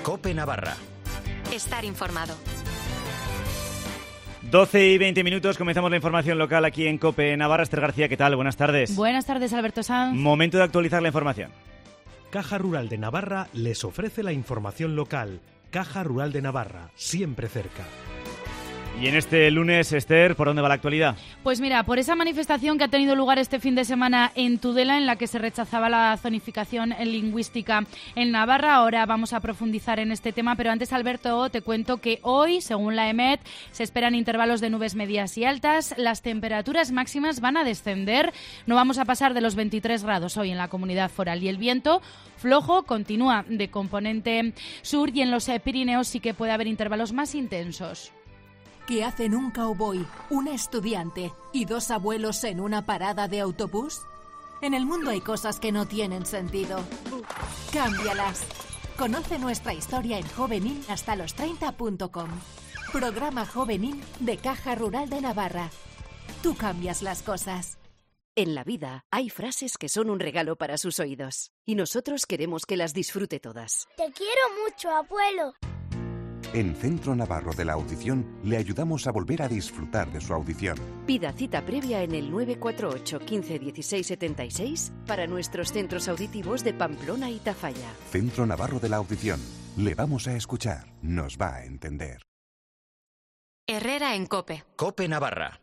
COPE Navarra. Estar informado. 12 y 20 minutos, comenzamos la información local aquí en COPE Navarra. Esther García, ¿qué tal? Buenas tardes. Buenas tardes, Alberto Sanz. Momento de actualizar la información. Caja Rural de Navarra les ofrece la información local. Caja Rural de Navarra, siempre cerca. Y en este lunes, Esther, ¿por dónde va la actualidad? Pues mira, por esa manifestación que ha tenido lugar este fin de semana en Tudela, en la que se rechazaba la zonificación lingüística en Navarra. Ahora vamos a profundizar en este tema, pero antes, Alberto, te cuento que hoy, según la EMET, se esperan intervalos de nubes medias y altas. Las temperaturas máximas van a descender. No vamos a pasar de los 23 grados hoy en la Comunidad Foral. Y el viento flojo continúa de componente sur, y en los Pirineos sí que puede haber intervalos más intensos. ¿Qué hacen un cowboy, un estudiante y dos abuelos en una parada de autobús? En el mundo hay cosas que no tienen sentido. Cámbialas. Conoce nuestra historia en jovenilhastalostreinta.com. Programa juvenil de Caja Rural de Navarra. Tú cambias las cosas. En la vida hay frases que son un regalo para sus oídos y nosotros queremos que las disfrute todas. Te quiero mucho, abuelo. En Centro Navarro de la Audición le ayudamos a volver a disfrutar de su audición. Pida cita previa en el 948 15 16 76 para nuestros centros auditivos de Pamplona y Tafalla. Centro Navarro de la Audición. Le vamos a escuchar. Nos va a entender. Herrera en COPE. COPE Navarra.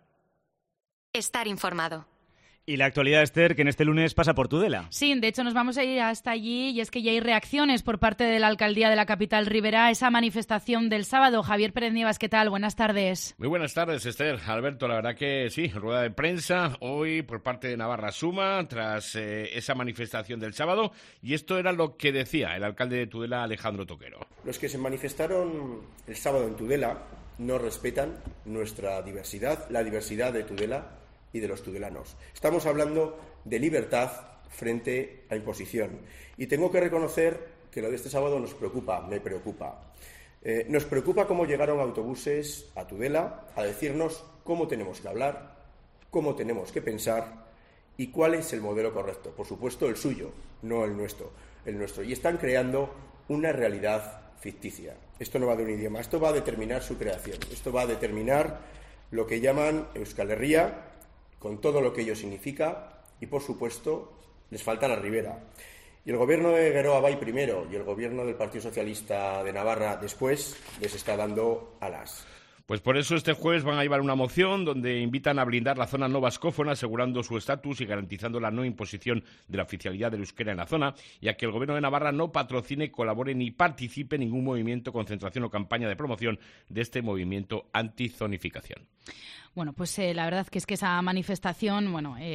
Estar informado. Y la actualidad, Esther, que en este lunes pasa por Tudela. Sí, de hecho nos vamos a ir hasta allí, y es que ya hay reacciones por parte de la alcaldía de la capital ribera a esa manifestación del sábado. Javier Pérez Nievas, ¿qué tal? Buenas tardes. Muy buenas tardes, Esther. Alberto, la verdad que sí, rueda de prensa hoy por parte de Navarra Suma tras esa manifestación del sábado, y esto era lo que decía el alcalde de Tudela, Alejandro Toquero. Los que se manifestaron el sábado en Tudela no respetan nuestra diversidad, la diversidad de Tudela y de los tudelanos. Estamos hablando de libertad frente a imposición. Y tengo que reconocer que lo de este sábado nos preocupa, me preocupa. Nos preocupa cómo llegaron autobuses a Tudela a decirnos cómo tenemos que hablar, cómo tenemos que pensar y cuál es el modelo correcto. Por supuesto, el suyo, no el nuestro. Y están creando una realidad ficticia. Esto no va de un idioma, esto va a determinar su creación. Esto va a determinar lo que llaman Euskal Herria, con todo lo que ello significa, y por supuesto les falta la ribera. Y el gobierno de Geroa Bai primero y el gobierno del Partido Socialista de Navarra después les está dando alas. Pues por eso este jueves van a llevar una moción donde invitan a blindar la zona no vascófona, asegurando su estatus y garantizando la no imposición de la oficialidad del euskera en la zona, y a que el gobierno de Navarra no patrocine, colabore ni participe en ningún movimiento, concentración o campaña de promoción de este movimiento antizonificación. Bueno, pues la verdad que es que esa manifestación,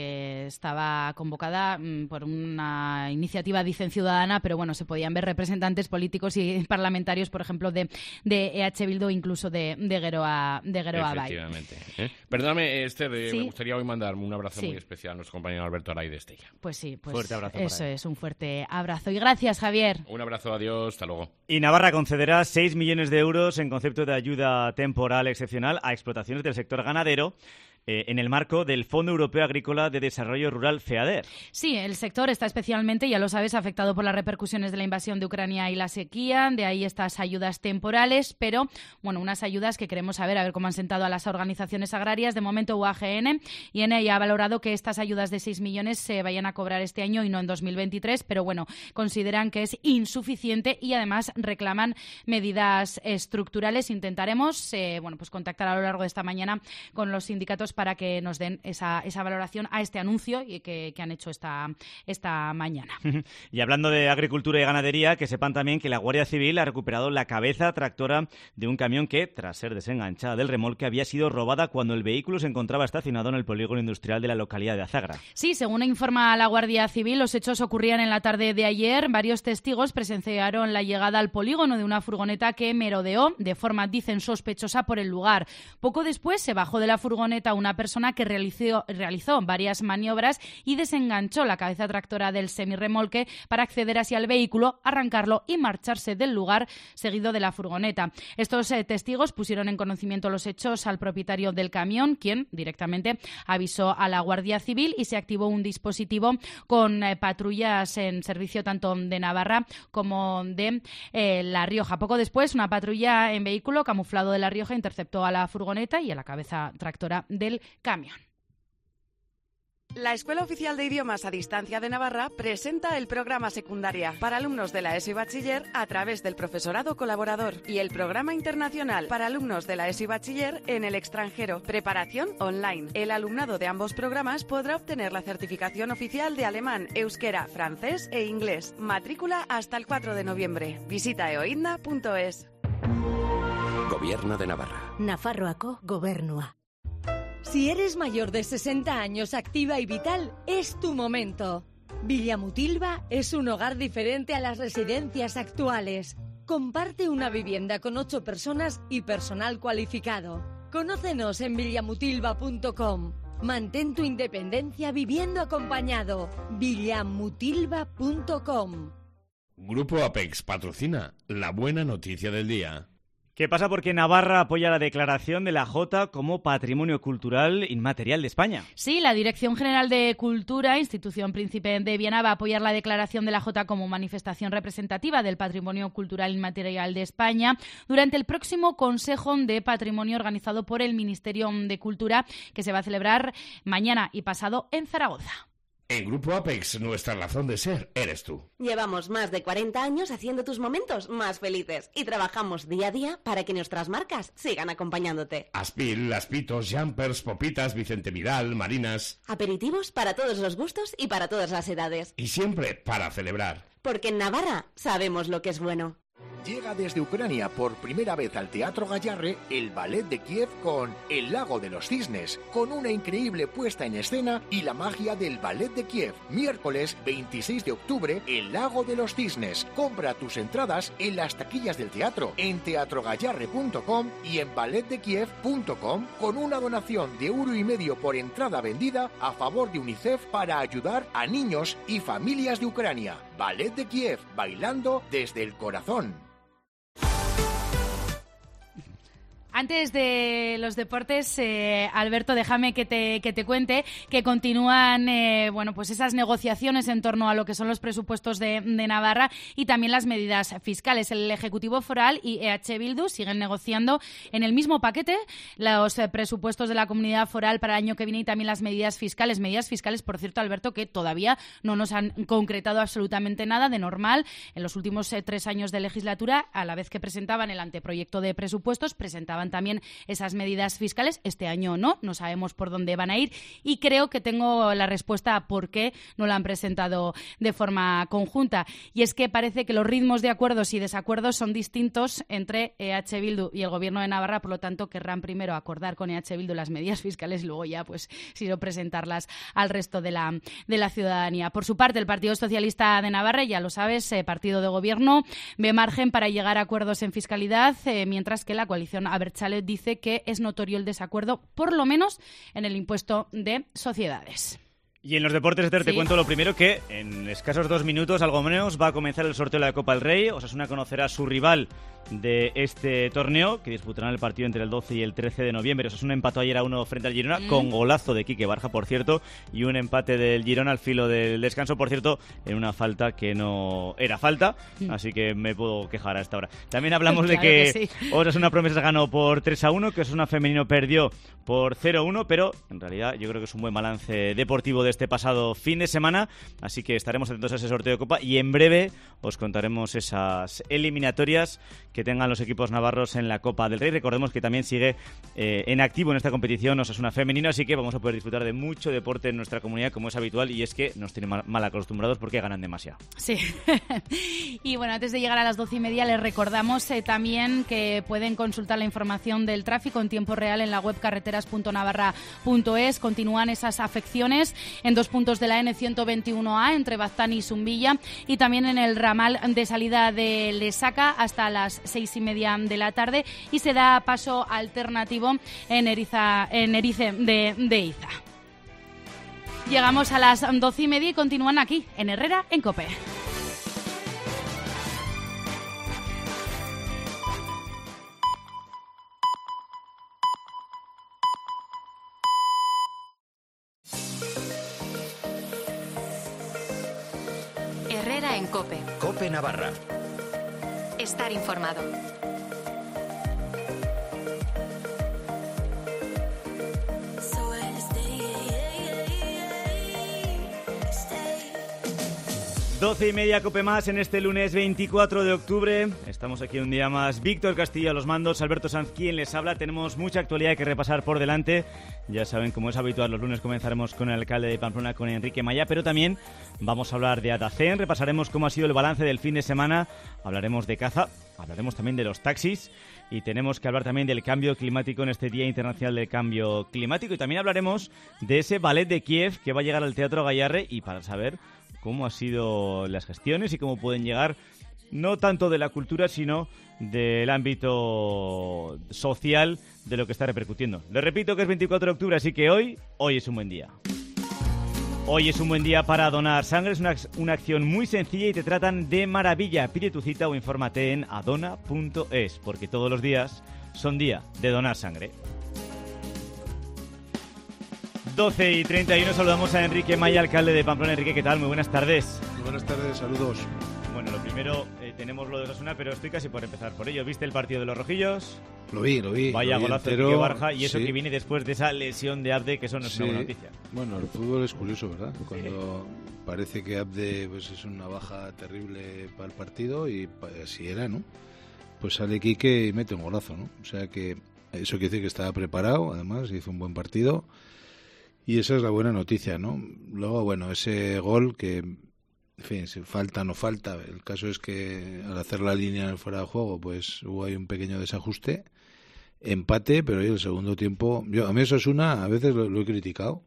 estaba convocada por una iniciativa, dicen, ciudadana, pero bueno, se podían ver representantes políticos y parlamentarios, por ejemplo, de EH Bildu, incluso de Geroa Bai. Efectivamente. Perdóname, Esther, ¿Sí? Me gustaría hoy mandar un abrazo muy especial a nuestro compañero Alberto Aray de Estella. Pues sí, fuerte abrazo eso es, un fuerte abrazo. Y gracias, Javier. Un abrazo, adiós, hasta luego. Y Navarra concederá 6 millones de euros en concepto de ayuda temporal excepcional a explotaciones del sector ganadero en el marco del Fondo Europeo Agrícola de Desarrollo Rural, FEADER. Sí, el sector está especialmente, ya lo sabes, afectado por las repercusiones de la invasión de Ucrania y la sequía, de ahí estas ayudas temporales, pero unas ayudas que queremos saber, a ver cómo han sentado a las organizaciones agrarias. De momento UAGN y ENE ya ha valorado que estas ayudas de 6 millones se vayan a cobrar este año y no en 2023, pero consideran que es insuficiente y además reclaman medidas estructurales. Intentaremos contactar a lo largo de esta mañana con los sindicatos para que nos den esa valoración a este anuncio que han hecho esta mañana. Y hablando de agricultura y ganadería, que sepan también que la Guardia Civil ha recuperado la cabeza tractora de un camión que, tras ser desenganchada del remolque, había sido robada cuando el vehículo se encontraba estacionado en el polígono industrial de la localidad de Azagra. Sí, según informa la Guardia Civil, los hechos ocurrían en la tarde de ayer. Varios testigos presenciaron la llegada al polígono de una furgoneta que merodeó de forma, dicen, sospechosa por el lugar. Poco después se bajó de la furgoneta una persona que realizó varias maniobras y desenganchó la cabeza tractora del semirremolque para acceder así al vehículo, arrancarlo y marcharse del lugar seguido de la furgoneta. Estos testigos pusieron en conocimiento los hechos al propietario del camión, quien directamente avisó a la Guardia Civil y se activó un dispositivo con patrullas en servicio tanto de Navarra como de La Rioja. Poco después, una patrulla en vehículo camuflado de La Rioja interceptó a la furgoneta y a la cabeza tractora del camión. La Escuela Oficial de Idiomas a Distancia de Navarra presenta el programa Secundaria para alumnos de la ESO y Bachiller a través del profesorado colaborador y el programa internacional para alumnos de la ESO y Bachiller en el extranjero. Preparación online. El alumnado de ambos programas podrá obtener la certificación oficial de alemán, euskera, francés e inglés. Matrícula hasta el 4 de noviembre. Visita eoidna.es. Gobierno de Navarra. Nafarroako Gobernua. Si eres mayor de 60 años, activa y vital, es tu momento. Villamutilva es un hogar diferente a las residencias actuales. Comparte una vivienda con 8 personas y personal cualificado. Conócenos en villamutilva.com. Mantén tu independencia viviendo acompañado. villamutilva.com. Grupo Apex patrocina la buena noticia del día. ¿Qué pasa? Porque Navarra apoya la declaración de la Jota como Patrimonio Cultural Inmaterial de España. Sí, la Dirección General de Cultura, Institución Príncipe de Viana, va a apoyar la declaración de la Jota como manifestación representativa del Patrimonio Cultural Inmaterial de España durante el próximo Consejo de Patrimonio organizado por el Ministerio de Cultura, que se va a celebrar mañana y pasado en Zaragoza. En Grupo Apex, nuestra razón de ser eres tú. Llevamos más de 40 años haciendo tus momentos más felices y trabajamos día a día para que nuestras marcas sigan acompañándote. Aspil, Aspitos, Jumpers, Popitas, Vicente Vidal, Marinas. Aperitivos para todos los gustos y para todas las edades. Y siempre para celebrar. Porque en Navarra sabemos lo que es bueno. Llega desde Ucrania por primera vez al Teatro Gayarre el Ballet de Kiev con El Lago de los Cisnes, con una increíble puesta en escena y la magia del Ballet de Kiev. Miércoles 26 de octubre, El Lago de los Cisnes. Compra tus entradas en las taquillas del teatro, en teatrogayarre.com y en balletdekiev.com, con una donación de €1,50 por entrada vendida a favor de UNICEF para ayudar a niños y familias de Ucrania. Ballet de Kiev, bailando desde el corazón. Antes de los deportes, Alberto, déjame que te cuente que continúan pues esas negociaciones en torno a lo que son los presupuestos de Navarra y también las medidas fiscales. El Ejecutivo Foral y EH Bildu siguen negociando en el mismo paquete los presupuestos de la Comunidad Foral para el año que viene y también las medidas fiscales. Medidas fiscales, por cierto, Alberto, que todavía no nos han concretado absolutamente nada. De normal, en los últimos 3 años de legislatura, a la vez que presentaban el anteproyecto de presupuestos, presentaban también esas medidas fiscales. Este año no sabemos por dónde van a ir y creo que tengo la respuesta a por qué no la han presentado de forma conjunta. Y es que parece que los ritmos de acuerdos y desacuerdos son distintos entre EH Bildu y el Gobierno de Navarra, por lo tanto querrán primero acordar con EH Bildu las medidas fiscales y luego ya pues si no presentarlas al resto de la ciudadanía. Por su parte, el Partido Socialista de Navarra, ya lo sabes, partido de gobierno, ve margen para llegar a acuerdos en fiscalidad, mientras que la coalición Abertzale dice que es notorio el desacuerdo, por lo menos en el impuesto de sociedades. Y en los deportes, Esther, te cuento lo primero, que en escasos 2 minutos, algo menos, va a comenzar el sorteo de la Copa del Rey. Osasuna conocerá a su rival de este torneo, que disputarán el partido entre el 12 y el 13 de noviembre. Osasuna empató ayer a 1 frente al Girona, con golazo de Quique Barja, por cierto, y un empate del Girona al filo del descanso, por cierto, en una falta que no era falta, así que me puedo quejar a esta hora. También hablamos de que sí. Osasuna Promesas ganó por 3-1, que Osasuna Femenino perdió por 0-1, pero en realidad yo creo que es un buen balance deportivo de este pasado fin de semana, así que estaremos atentos a ese sorteo de Copa y en breve os contaremos esas eliminatorias que tengan los equipos navarros en la Copa del Rey. Recordemos que también sigue en activo en esta competición Osasuna Femenino, así que vamos a poder disfrutar de mucho deporte en nuestra comunidad, como es habitual, y es que nos tienen mal acostumbrados porque ganan demasiado. Sí. Y bueno, antes de llegar a las 12:30 les recordamos también que pueden consultar la información del tráfico en tiempo real en la web carreteras.navarra.es. Continúan esas afecciones en 2 puntos de la N121A entre Baztán y Zumbilla, y también en el ramal de salida de Lesaca hasta las 6:30 de la tarde, y se da paso alternativo en Erice de Iza. Llegamos a las 12:30 y continúan aquí, en Herrera, en COPE. Herrera en COPE. COPE Navarra. Estar informado. Doce y media, COPE más en este lunes 24 de octubre. Estamos aquí un día más. Víctor Castillo a los mandos, Alberto Sanz quien les habla. Tenemos mucha actualidad que repasar por delante. Ya saben, como es habitual, los lunes comenzaremos con el alcalde de Pamplona, con Enrique Maya, pero también vamos a hablar de Adacen, repasaremos cómo ha sido el balance del fin de semana, hablaremos de caza, hablaremos también de los taxis y tenemos que hablar también del cambio climático en este Día Internacional del Cambio Climático, y también hablaremos de ese ballet de Kiev que va a llegar al Teatro Gayarre, y para saber cómo han sido las gestiones y cómo pueden llegar, no tanto de la cultura, sino del ámbito social de lo que está repercutiendo. Les repito que es 24 de octubre, así que hoy es un buen día. Hoy es un buen día para donar sangre. Es una acción muy sencilla y te tratan de maravilla. Pide tu cita o infórmate en adona.es, porque todos los días son día de donar sangre. 12:31, saludamos a Enrique Maya, alcalde de Pamplona. Enrique, ¿qué tal? Muy buenas tardes. Muy buenas tardes, saludos. Bueno, lo primero, tenemos lo de Osasuna, pero estoy casi por empezar por ello. ¿Viste el partido de los rojillos? Lo vi. Vaya lo vi golazo de entero, Quique Barja, y eso sí. que viene después de esa lesión de Abde, que eso no es una buena noticia. Bueno, el fútbol es curioso, ¿verdad? Cuando parece que Abde pues, es una baja terrible para el partido, y así era, ¿no? Pues sale Quique y mete un golazo, ¿no? O sea que eso quiere decir que estaba preparado, además, hizo un buen partido. Y esa es la buena noticia, ¿no? Luego, bueno, ese gol que, en fin, si falta o no falta, el caso es que al hacer la línea en el fuera de juego, pues hubo ahí un pequeño desajuste, empate, pero ahí el segundo tiempo, a mí Osasuna a veces lo he criticado,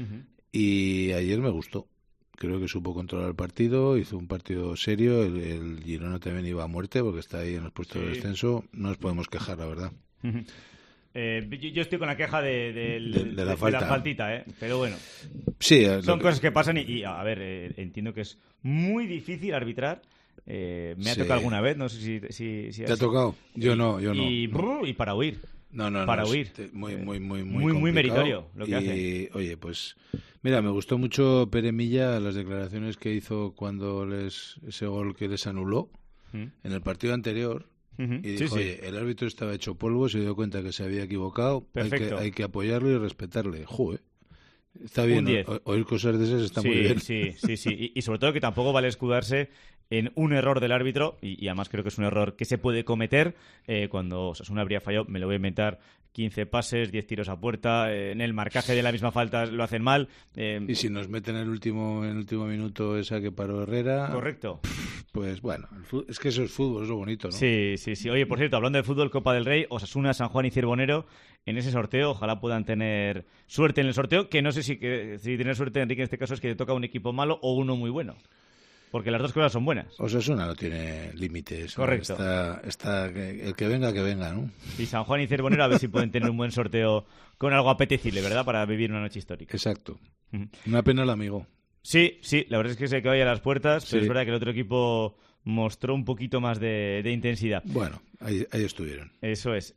y ayer me gustó. Creo que supo controlar el partido, hizo un partido serio, el Girona también iba a muerte porque está ahí en los puestos de descenso, no nos podemos quejar, la verdad. Yo estoy con la queja de la faltita, pero bueno, sí, son cosas que pasan y a ver, entiendo que es muy difícil arbitrar. Me ha tocado alguna vez, no sé si ¿te ha tocado? Yo no. Y para huir. No, huir. Muy meritorio lo que hace. Oye, pues mira, me gustó mucho Pere Milla, las declaraciones que hizo cuando ese gol que les anuló en el partido anterior. Y dijo, oye, el árbitro estaba hecho polvo, se dio cuenta que se había equivocado, hay que apoyarlo y respetarle. Está bien, oír cosas de esas está muy bien. Sí. Y sobre todo que tampoco vale escudarse en un error del árbitro, y además creo que es un error que se puede cometer cuando Osasuna habría fallado, me lo voy a inventar, 15 pases, 10 tiros a puerta, en el marcaje de la misma falta lo hacen mal. Y si nos meten en el último minuto esa que paró Herrera... Correcto. Pues bueno, es que eso es fútbol, es lo bonito, ¿no? Sí. Oye, por cierto, hablando de fútbol, Copa del Rey, Osasuna, San Juan y Cirbonero, en ese sorteo, ojalá puedan tener suerte en el sorteo, que no sé si tener suerte, Enrique, en este caso es que te toca un equipo malo o uno muy bueno. Porque las dos cosas son buenas. Osasuna no tiene límites. Correcto. Está el que venga, ¿no? Y San Juan y Cirbonero a ver si pueden tener un buen sorteo con algo apetecible, ¿verdad? Para vivir una noche histórica. Exacto. Una pena el amigo. Sí, la verdad es que se quedó ahí a las puertas, pero es verdad que el otro equipo mostró un poquito más de intensidad. Bueno, ahí estuvieron. Eso es.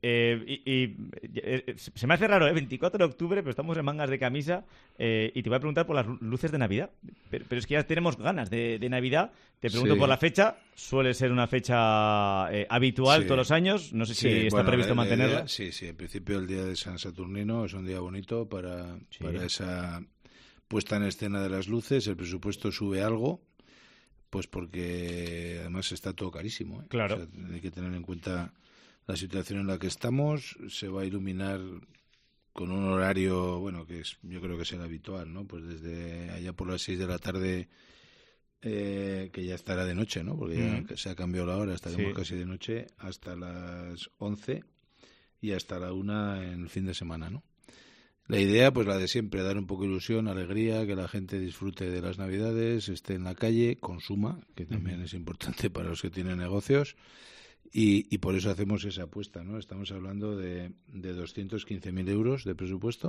Se me hace raro, 24 de octubre, pero estamos en mangas de camisa, y te voy a preguntar por las luces de Navidad. Pero es que ya tenemos ganas de Navidad. Te pregunto por la fecha. Suele ser una fecha habitual todos los años. No sé si está previsto mantenerla. Sí, en principio el día de San Saturnino es un día bonito para esa puesta en escena de las luces. El presupuesto sube algo, pues porque además está todo carísimo, ¿eh? Claro. O sea, hay que tener en cuenta la situación en la que estamos. Se va a iluminar con un horario, bueno, que yo creo que será habitual, ¿no? Pues desde allá por las 6 de la tarde, que ya estará de noche, ¿no? Porque ya se ha cambiado la hora, estaremos casi de noche, hasta las 11 y hasta la 1 en el fin de semana, ¿no? La idea, pues la de siempre, dar un poco de ilusión, alegría, que la gente disfrute de las Navidades, esté en la calle, consuma, que también es importante para los que tienen negocios, y por eso hacemos esa apuesta, ¿no? Estamos hablando de 215.000 euros de presupuesto.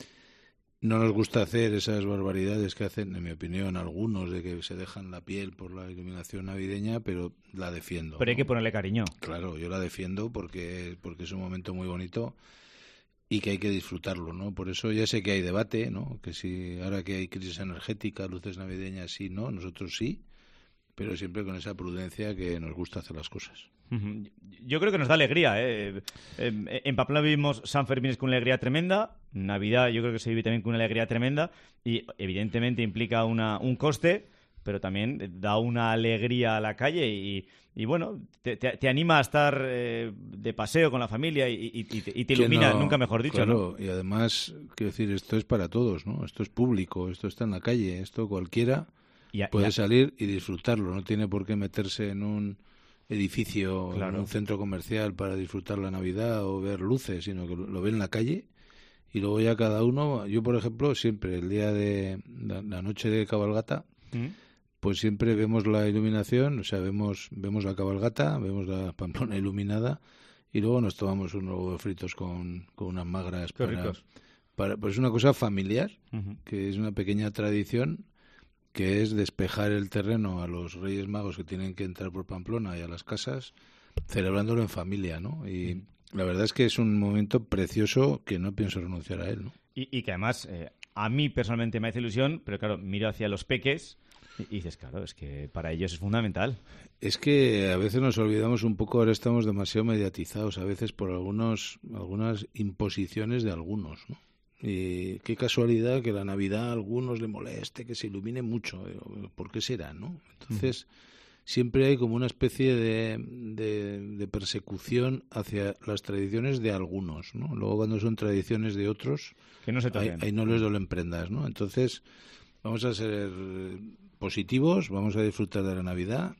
No nos gusta hacer esas barbaridades que hacen, en mi opinión, algunos, de que se dejan la piel por la iluminación navideña, pero la defiendo. Pero hay que ponerle cariño. Claro, yo la defiendo porque es un momento muy bonito y que hay que disfrutarlo, ¿no? Por eso ya sé que hay debate, ¿no? Que si ahora que hay crisis energética, luces navideñas, sí, no, nosotros sí, pero siempre con esa prudencia que nos gusta hacer las cosas. Yo creo que nos da alegría, ¿eh? En Pamplona vivimos San Fermín con una alegría tremenda, Navidad yo creo que se vive también con una alegría tremenda y evidentemente implica un coste, pero también da una alegría a la calle y bueno, te anima a estar de paseo con la familia y te ilumina, nunca mejor dicho. Claro, ¿no? Y además, quiero decir, esto es para todos, ¿no? Esto es público, esto está en la calle, esto cualquiera puede salir y disfrutarlo, no tiene por qué meterse en un edificio, claro, en un centro comercial para disfrutar la Navidad o ver luces, sino que lo ve en la calle y luego ya cada uno, yo por ejemplo, siempre el día de la noche de cabalgata, pues siempre vemos la iluminación, o sea, vemos la cabalgata, vemos la Pamplona iluminada y luego nos tomamos unos huevos fritos con unas magras. Pues es una cosa familiar, que es una pequeña tradición, que es despejar el terreno a los Reyes Magos que tienen que entrar por Pamplona y a las casas, celebrándolo en familia, ¿no? Y la verdad es que es un momento precioso que no pienso renunciar a él, ¿no? Y que además, a mí personalmente me hace ilusión, pero claro, miro hacia los peques y dices, claro, es que para ellos es fundamental. Es que a veces nos olvidamos un poco, ahora estamos demasiado mediatizados, a veces por algunas imposiciones de algunos, ¿no? Y qué casualidad que la Navidad a algunos le moleste, que se ilumine mucho. ¿Por qué será, no? Entonces, siempre hay como una especie de persecución hacia las tradiciones de algunos, ¿no? Luego cuando son tradiciones de otros, que no se ahí no les duelen prendas, ¿no? Entonces, vamos a ser positivos, vamos a disfrutar de la Navidad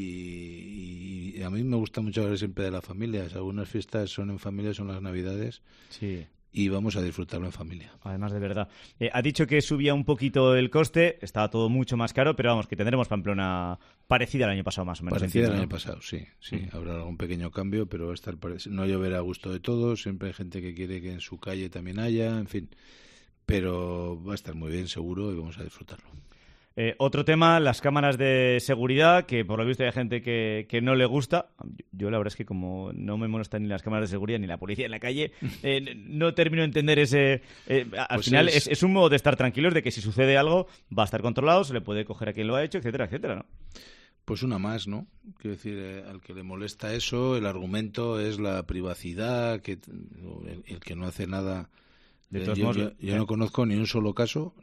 y a mí me gusta mucho hablar siempre de la familia. Algunas fiestas son en familia, son las Navidades. Sí. Y vamos a disfrutarlo en familia. Además, de verdad. Ha dicho que subía un poquito el coste, estaba todo mucho más caro, pero vamos, que tendremos Pamplona parecida al año pasado, más o menos. Parecida al año pasado, sí. Habrá algún pequeño cambio, pero va a estar no lloverá a gusto de todos, siempre hay gente que quiere que en su calle también haya, en fin. Pero va a estar muy bien, seguro, y vamos a disfrutarlo. Otro tema, las cámaras de seguridad, que por lo visto hay gente que no le gusta. Yo la verdad es que como no me molestan ni las cámaras de seguridad ni la policía en la calle, no termino de entender ese... al pues final es un modo de estar tranquilos, de que si sucede algo va a estar controlado, se le puede coger a quien lo ha hecho, etcétera, etcétera, ¿no? Pues una más, ¿no? Quiero decir, al que le molesta eso, el argumento es la privacidad, que el que no hace nada... Yo no conozco ni un solo caso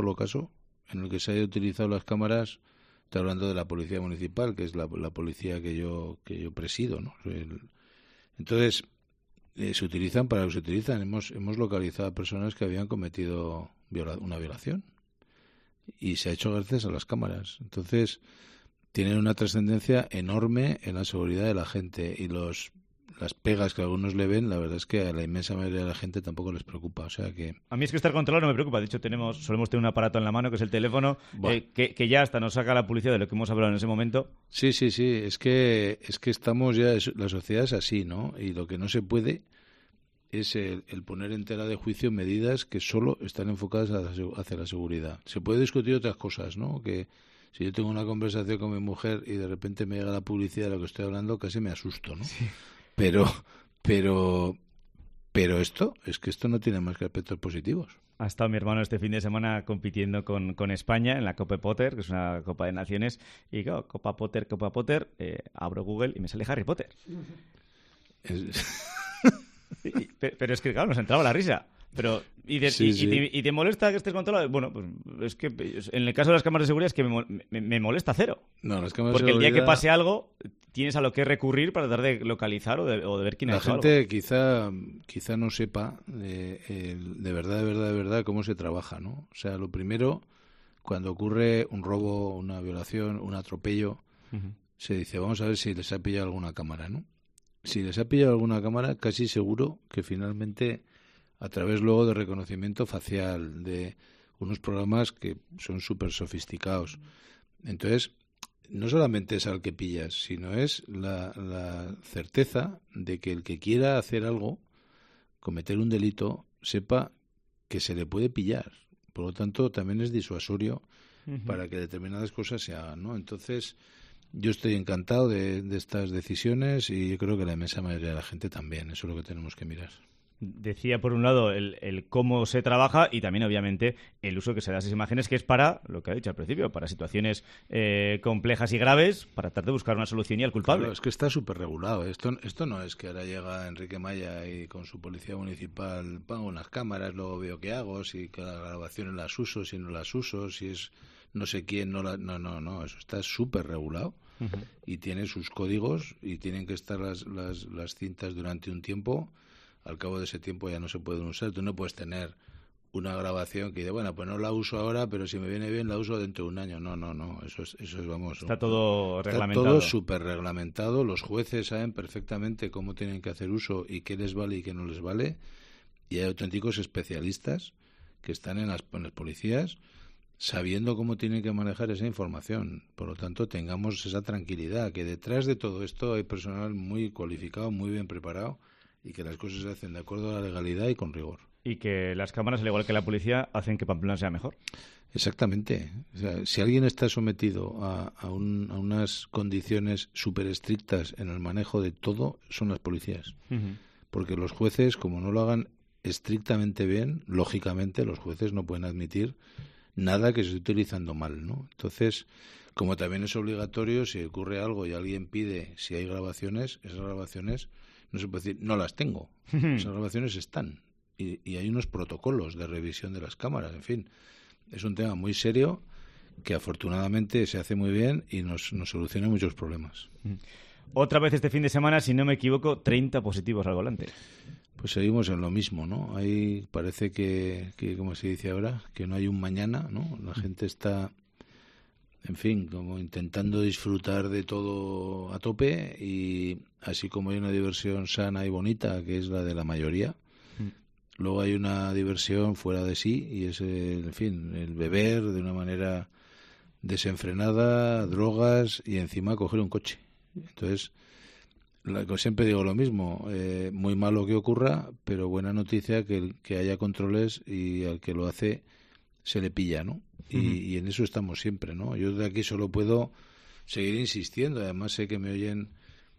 en el que se haya utilizado las cámaras. Estoy hablando de la policía municipal, que es la policía que yo presido, ¿no? Entonces, se utilizan para lo que se utilizan. Hemos localizado a personas que habían cometido una violación y se ha hecho gracias a las cámaras. Entonces, tienen una trascendencia enorme en la seguridad de la gente y las pegas que algunos le ven, la verdad es que a la inmensa mayoría de la gente tampoco les preocupa, o sea que... A mí es que estar controlado no me preocupa, de hecho solemos tener un aparato en la mano que es el teléfono, que ya hasta nos saca la publicidad de lo que hemos hablado en ese momento. Sí, es que estamos ya, la sociedad es así, ¿no? Y lo que no se puede es el poner en tela de juicio medidas que solo están enfocadas hacia la seguridad. Se puede discutir otras cosas, ¿no? Que si yo tengo una conversación con mi mujer y de repente me llega la publicidad de lo que estoy hablando, casi me asusto, ¿no? Sí. Pero esto no tiene más que aspectos positivos. Ha estado mi hermano este fin de semana compitiendo con España en la Copa Potter, que es una Copa de Naciones, y claro, Copa Potter, abro Google y me sale Harry Potter. Pero es que, claro, nos entraba la risa. Pero ¿y te molesta que estés controlado? Bueno, pues es que en el caso de las cámaras de seguridad es que me molesta cero. No, las cámaras porque de seguridad... el día que pase algo tienes a lo que recurrir para tratar de localizar o de ver quién ha hecho algo. La gente quizá no sepa de verdad cómo se trabaja, ¿no? O sea, lo primero, cuando ocurre un robo, una violación, un atropello, se dice, vamos a ver si les ha pillado alguna cámara, ¿no? Si les ha pillado alguna cámara, casi seguro que finalmente a través luego de reconocimiento facial, de unos programas que son súper sofisticados. Entonces, no solamente es al que pillas, sino es la certeza de que el que quiera hacer algo, cometer un delito, sepa que se le puede pillar. Por lo tanto, también es disuasorio para que determinadas cosas se hagan, ¿no? Entonces, yo estoy encantado de estas decisiones y yo creo que la inmensa mayoría de la gente también. Eso es lo que tenemos que mirar. Decía, por un lado, el cómo se trabaja y también, obviamente, el uso que se da a esas imágenes, que es para, lo que ha dicho al principio, para situaciones complejas y graves, para tratar de buscar una solución y al culpable. Claro, es que está súper regulado. Esto no es que ahora llega Enrique Maya y con su policía municipal pongo unas cámaras, luego veo qué hago, si las grabaciones las uso, si no las uso, si es no sé quién, no, eso está súper regulado. Y tiene sus códigos y tienen que estar las cintas durante un tiempo. Al cabo de ese tiempo ya no se pueden usar. Tú no puedes tener una grabación que dice, bueno, pues no la uso ahora, pero si me viene bien la uso dentro de un año. No. Eso es vamos. Está todo reglamentado. Está todo súper reglamentado. Los jueces saben perfectamente cómo tienen que hacer uso y qué les vale y qué no les vale. Y hay auténticos especialistas que están en las policías sabiendo cómo tienen que manejar esa información. Por lo tanto, tengamos esa tranquilidad, que detrás de todo esto hay personal muy cualificado, muy bien preparado, y que las cosas se hacen de acuerdo a la legalidad y con rigor. Y que las cámaras, al igual que la policía, hacen que Pamplona sea mejor. Exactamente. O sea, si alguien está sometido a unas condiciones súper estrictas en el manejo de todo, son las policías. Porque los jueces, como no lo hagan estrictamente bien, lógicamente los jueces no pueden admitir nada que se esté utilizando mal, ¿no? Entonces, como también es obligatorio, si ocurre algo y alguien pide si hay grabaciones, esas grabaciones no se puede decir, no las tengo. Esas grabaciones están. Y hay unos protocolos de revisión de las cámaras. En fin, es un tema muy serio que afortunadamente se hace muy bien y nos soluciona muchos problemas. Otra vez este fin de semana, si no me equivoco, 30 positivos al volante. Pues seguimos en lo mismo, ¿no? Ahí parece que como se dice ahora, que no hay un mañana, ¿no? La gente está, en fin, como intentando disfrutar de todo a tope, y así como hay una diversión sana y bonita, que es la de la mayoría, luego hay una diversión fuera de sí, y es, en fin, el beber de una manera desenfrenada, drogas y encima coger un coche. Entonces, siempre digo lo mismo, muy malo que ocurra, pero buena noticia que haya controles y al que lo hace se le pilla, ¿no? Y en eso estamos siempre, ¿no? Yo de aquí solo puedo seguir insistiendo. Además sé que me oyen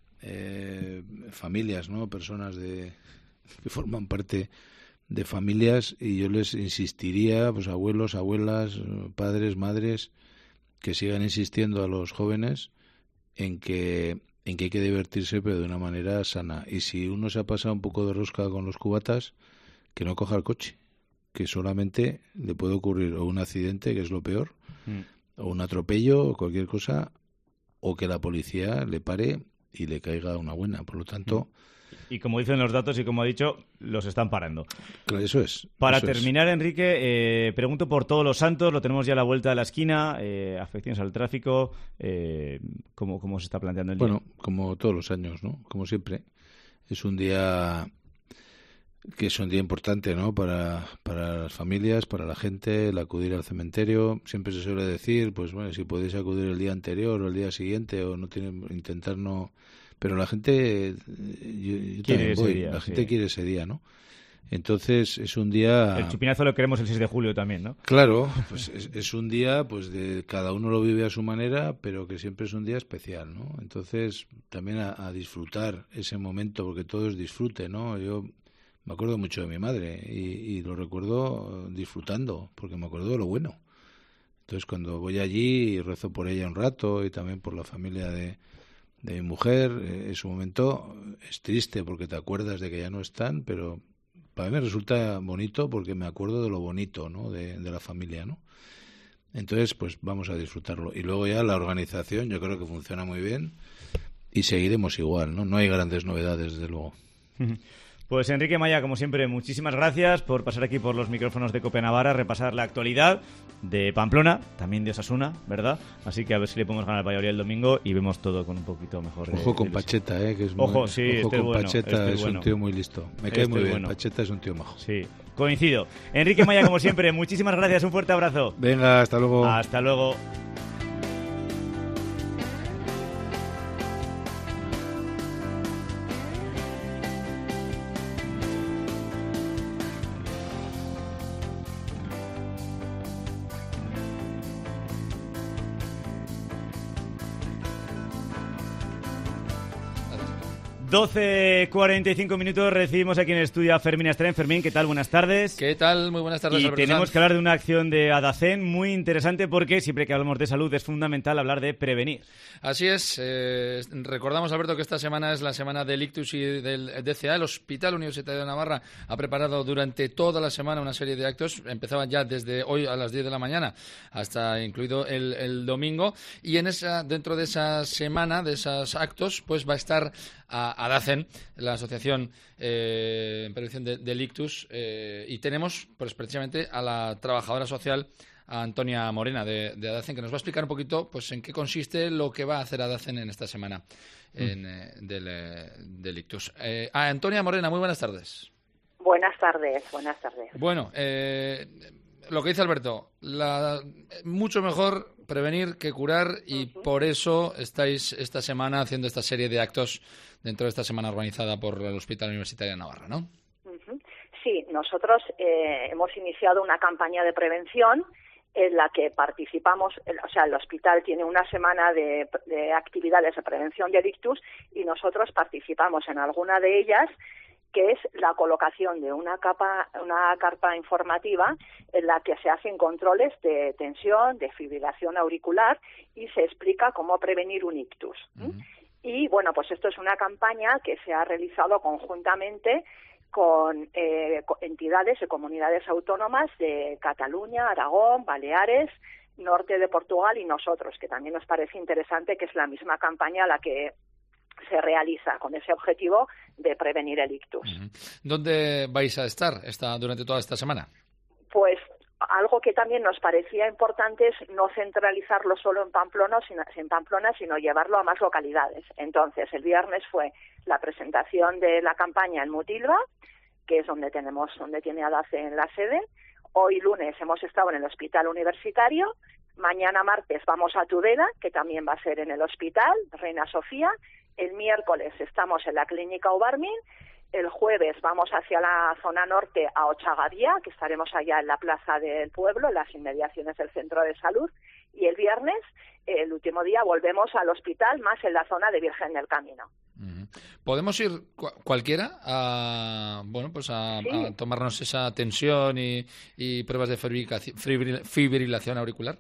familias, ¿no? Personas que forman parte de familias, y yo les insistiría, pues abuelos, abuelas, padres, madres, que sigan insistiendo a los jóvenes en que hay que divertirse, pero de una manera sana. Y si uno se ha pasado un poco de rosca con los cubatas, que no coja el coche, que solamente le puede ocurrir o un accidente, que es lo peor, o un atropello, o cualquier cosa, o que la policía le pare y le caiga una buena. Por lo tanto... Y como dicen los datos y como ha dicho, los están parando. Claro, eso es. Para terminar, Enrique, pregunto por Todos los Santos, lo tenemos ya a la vuelta de la esquina, afecciones al tráfico, ¿cómo se está planteando el día? Bueno, como todos los años, ¿no? Como siempre, es un día importante, ¿no? Para las familias, para la gente, el acudir al cementerio. Siempre se suele decir, pues bueno, si podéis acudir el día anterior o el día siguiente, o intentar no... Pero la gente, yo también voy, la gente quiere ese día, ¿no? Entonces es un día... El chupinazo lo queremos el 6 de julio también, ¿no? Claro, pues es un día, pues de cada uno lo vive a su manera, pero que siempre es un día especial, ¿no? Entonces también a disfrutar ese momento, porque todo es disfrute, ¿no? Yo me acuerdo mucho de mi madre y lo recuerdo disfrutando, porque me acuerdo de lo bueno. Entonces cuando voy allí rezo por ella un rato y también por la familia de mi mujer, en su momento es triste porque te acuerdas de que ya no están, pero para mí me resulta bonito porque me acuerdo de lo bonito, ¿no? de la familia, ¿no? Entonces, pues vamos a disfrutarlo. Y luego ya la organización, yo creo que funciona muy bien y seguiremos igual, ¿no? No hay grandes novedades, desde luego. Pues Enrique Maya, como siempre, muchísimas gracias por pasar aquí por los micrófonos de COPE Navarra, repasar la actualidad de Pamplona, también de Osasuna, ¿verdad? Así que a ver si le podemos ganar al Valladolid el domingo y vemos todo con un poquito mejor. Ojo con Pacheta, que es ojo, muy, sí, ojo con bueno, Pacheta, es bueno. Un tío muy listo. Me cae muy bien, bueno. Pacheta es un tío majo. Sí, coincido. Enrique Maya, como siempre, muchísimas gracias, un fuerte abrazo. Venga, hasta luego. Hasta luego. ...12:45 recibimos aquí en el estudio a Fermín Estrén. Fermín, ¿qué tal? Buenas tardes. ¿Qué tal? Muy buenas tardes, Y Alberto tenemos Sanz. que hablar de una acción de Adacen muy interesante porque siempre que hablamos de salud es fundamental hablar de prevenir. Así es. Recordamos, Alberto, que esta semana es la semana del ictus y del DCA. El Hospital Universitario de Navarra ha preparado durante toda la semana una serie de actos. Empezaban ya desde hoy a las 10 de la mañana hasta incluido el domingo. Y dentro de esa semana, de esos actos, pues va a estar a Adacen, la Asociación en Prevención del Ictus, y tenemos pues precisamente a la trabajadora social, a Antonia Morena de Adacen, que nos va a explicar un poquito pues en qué consiste lo que va a hacer Adacen en esta semana del Ictus. Antonia Morena, muy buenas tardes. Buenas tardes, buenas tardes. Bueno, lo que dice Alberto, mucho mejor prevenir que curar, y por eso estáis esta semana haciendo esta serie de actos dentro de esta semana organizada por el Hospital Universitario de Navarra, ¿no? Sí, nosotros hemos iniciado una campaña de prevención en la que participamos, o sea, el hospital tiene una semana de actividades de prevención del ictus y nosotros participamos en alguna de ellas, que es la colocación de una carpa informativa en la que se hacen controles de tensión, de fibrilación auricular y se explica cómo prevenir un ictus. Y bueno, pues esto es una campaña que se ha realizado conjuntamente con entidades y comunidades autónomas de Cataluña, Aragón, Baleares, norte de Portugal y nosotros, que también nos parece interesante que es la misma campaña la que se realiza con ese objetivo de prevenir el ictus. ¿Dónde vais a estar durante toda esta semana? Pues algo que también nos parecía importante es no centralizarlo solo en Pamplona, sino llevarlo a más localidades. Entonces, el viernes fue la presentación de la campaña en Mutilva, que es donde tiene Adacen la sede. Hoy lunes hemos estado en el Hospital Universitario. Mañana martes vamos a Tudela, que también va a ser en el hospital, Reina Sofía. El miércoles estamos en la Clínica Ubarmin. El jueves vamos hacia la zona norte a Ochagavía, que estaremos allá en la Plaza del Pueblo, en las inmediaciones del Centro de Salud. Y el viernes, el último día, volvemos al hospital, más en la zona de Virgen del Camino. ¿Podemos ir cualquiera a tomarnos esa tensión y pruebas de fibrilación auricular?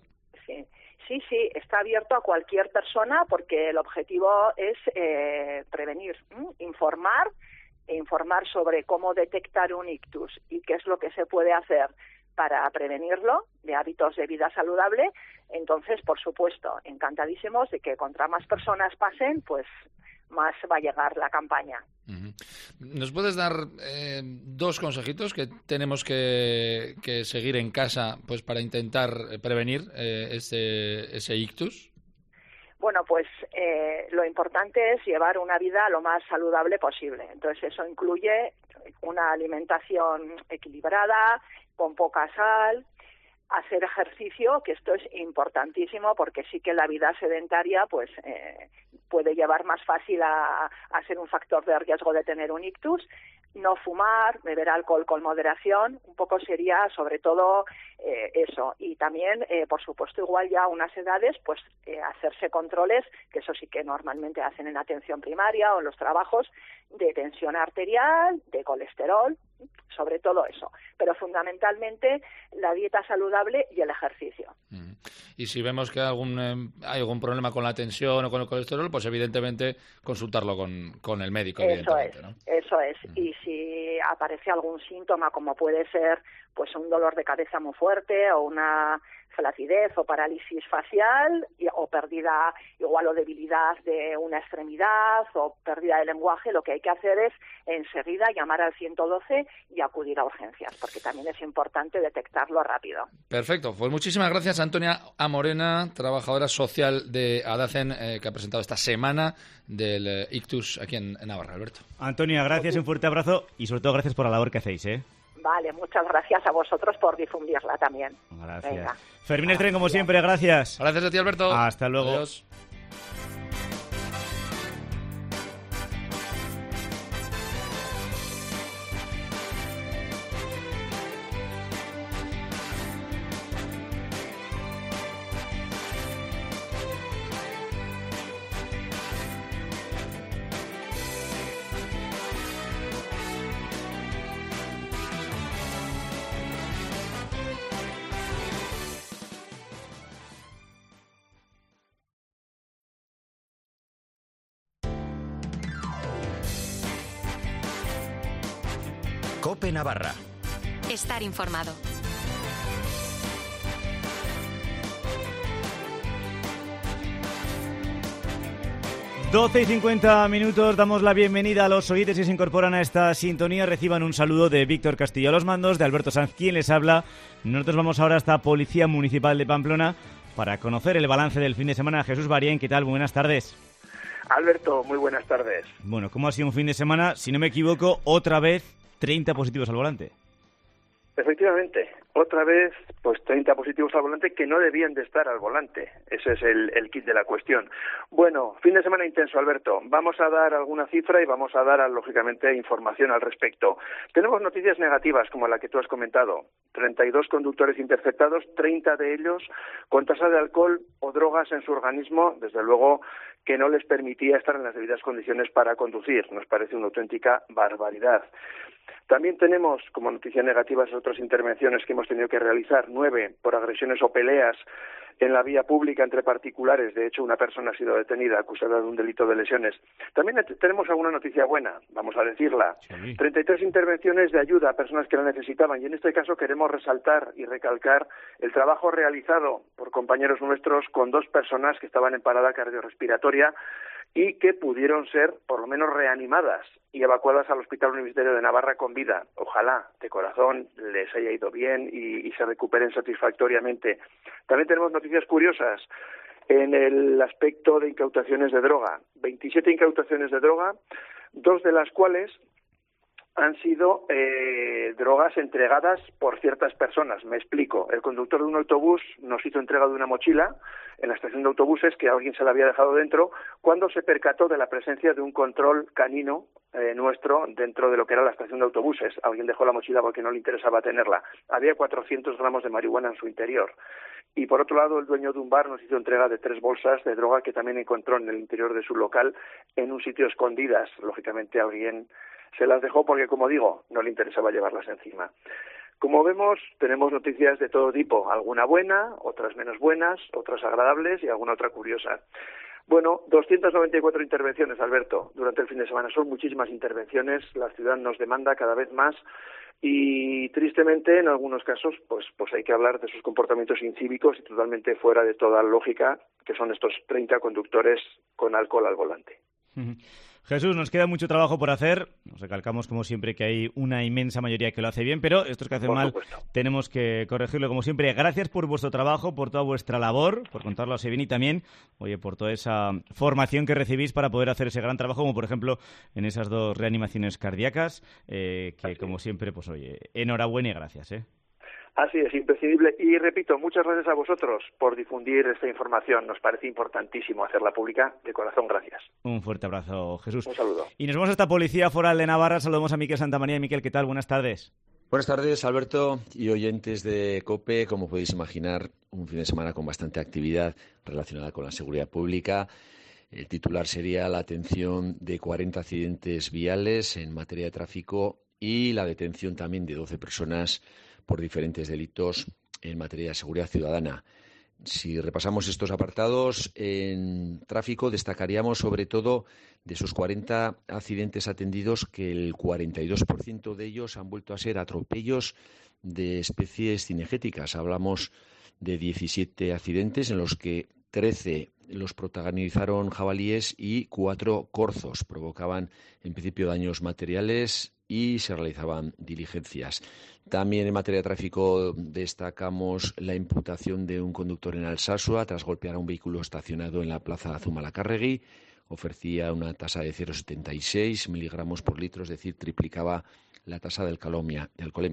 Sí, está abierto a cualquier persona porque el objetivo es prevenir, informar sobre cómo detectar un ictus y qué es lo que se puede hacer para prevenirlo, de hábitos de vida saludable. Entonces, por supuesto, encantadísimos de que contra más personas pasen, pues más va a llegar la campaña. ¿Nos puedes dar dos consejitos que tenemos que seguir en casa pues para intentar prevenir ese ictus? Bueno, pues lo importante es llevar una vida lo más saludable posible. Entonces eso incluye una alimentación equilibrada, con poca sal, hacer ejercicio, que esto es importantísimo porque sí que la vida sedentaria pues puede llevar más fácil a ser un factor de riesgo de tener un ictus. No fumar, beber alcohol con moderación, un poco sería sobre todo eso. Y también, por supuesto, igual ya a unas edades, pues hacerse controles, que eso sí que normalmente hacen en atención primaria o en los trabajos, de tensión arterial, de colesterol, sobre todo eso. Pero fundamentalmente la dieta saludable y el ejercicio. Y si vemos que hay algún problema con la tensión o con el colesterol, pues evidentemente consultarlo con el médico. Eso es, ¿no? eso es. Y si aparece algún síntoma, como puede ser pues un dolor de cabeza muy fuerte o una flacidez o parálisis facial o pérdida igual o debilidad de una extremidad o pérdida de lenguaje, lo que hay que hacer es enseguida llamar al 112 y acudir a urgencias, porque también es importante detectarlo rápido. Perfecto, pues muchísimas gracias Antonia Amorena, trabajadora social de ADACEN, que ha presentado esta semana del ictus aquí en Navarra. Alberto. Antonia, gracias, un fuerte abrazo y sobre todo gracias por la labor que hacéis, ¿eh? Vale, muchas gracias a vosotros por difundirla también. Gracias. Venga. Fermín Estren, como siempre, gracias. Gracias a ti, Alberto. Hasta luego. Adiós. COPE Navarra. Estar informado. Doce y 50 minutos, damos la bienvenida a los oyentes que se incorporan a esta sintonía. Reciban un saludo de Víctor Castillo a los mandos, de Alberto Sanz, quien les habla. Nosotros vamos ahora hasta Policía Municipal de Pamplona para conocer el balance del fin de semana. Jesús Barién, ¿qué tal? Buenas tardes. Alberto, muy buenas tardes. Bueno, ¿cómo ha sido un fin de semana? Si no me equivoco, otra vez 30 positivos al volante. Efectivamente, otra vez, pues 30 positivos al volante que no debían de estar al volante. Ese es el kit de la cuestión. Bueno, fin de semana intenso, Alberto. Vamos a dar alguna cifra y vamos a dar, lógicamente, información al respecto. Tenemos noticias negativas, como la que tú has comentado. 32 conductores interceptados, 30 de ellos con tasa de alcohol o drogas en su organismo, desde luego que no les permitía estar en las debidas condiciones para conducir. Nos parece una auténtica barbaridad. También tenemos, como noticia negativa, esas otras intervenciones que hemos tenido que realizar, 9 por agresiones o peleas en la vía pública entre particulares. De hecho, una persona ha sido detenida acusada de un delito de lesiones. También tenemos alguna noticia buena, vamos a decirla. Sí. 33 intervenciones de ayuda a personas que la necesitaban, y en este caso queremos resaltar y recalcar el trabajo realizado por compañeros nuestros con 2 personas que estaban en parada cardiorrespiratoria y que pudieron ser, por lo menos, reanimadas y evacuadas al Hospital Universitario de Navarra con vida. Ojalá, de corazón, les haya ido bien y se recuperen satisfactoriamente. También tenemos noticias curiosas en el aspecto de incautaciones de droga. 27 incautaciones de droga, 2 de las cuales han sido drogas entregadas por ciertas personas. Me explico. El conductor de un autobús nos hizo entrega de una mochila en la estación de autobuses que alguien se la había dejado dentro cuando se percató de la presencia de un control canino nuestro dentro de lo que era la estación de autobuses. Alguien dejó la mochila porque no le interesaba tenerla. Había 400 gramos de marihuana en su interior. Y por otro lado, el dueño de un bar nos hizo entrega de 3 bolsas de droga que también encontró en el interior de su local en un sitio escondidas. Lógicamente alguien se las dejó porque, como digo, no le interesaba llevarlas encima. Como vemos, tenemos noticias de todo tipo, alguna buena, otras menos buenas, otras agradables y alguna otra curiosa. Bueno, 294 intervenciones, Alberto, durante el fin de semana. Son muchísimas intervenciones, la ciudad nos demanda cada vez más y, tristemente, en algunos casos, pues hay que hablar de esos comportamientos incívicos y totalmente fuera de toda lógica, que son estos 30 conductores con alcohol al volante. Jesús, nos queda mucho trabajo por hacer. Nos recalcamos, como siempre, que hay una inmensa mayoría que lo hace bien, pero estos que hacen mal tenemos que corregirlo, como siempre. Gracias por vuestro trabajo, por toda vuestra labor, por contarlo así bien y también, por toda esa formación que recibís para poder hacer ese gran trabajo, como por ejemplo en esas 2 reanimaciones cardíacas, que como siempre, pues enhorabuena y gracias. Así es, imprescindible. Y repito, muchas gracias a vosotros por difundir esta información. Nos parece importantísimo hacerla pública. De corazón, gracias. Un fuerte abrazo, Jesús. Un saludo. Y nos vamos hasta Policía Foral de Navarra. Saludamos a Miquel Santamaría. Miquel, ¿qué tal? Buenas tardes. Buenas tardes, Alberto y oyentes de COPE. Como podéis imaginar, un fin de semana con bastante actividad relacionada con la seguridad pública. El titular sería la atención de 40 accidentes viales en materia de tráfico y la detención también de 12 personas por diferentes delitos en materia de seguridad ciudadana. Si repasamos estos apartados, en tráfico destacaríamos sobre todo de esos 40 accidentes atendidos que el 42% de ellos han vuelto a ser atropellos de especies cinegéticas. Hablamos de 17 accidentes, en los que 13 los protagonizaron jabalíes y 4 corzos. Provocaban, en principio, daños materiales y se realizaban diligencias. También en materia de tráfico destacamos la imputación de un conductor en Alsasua tras golpear a un vehículo estacionado en la plaza Zumalacárregui. Ofrecía una tasa de 0,76 miligramos por litro, es decir, triplicaba la tasa de alcoholemia.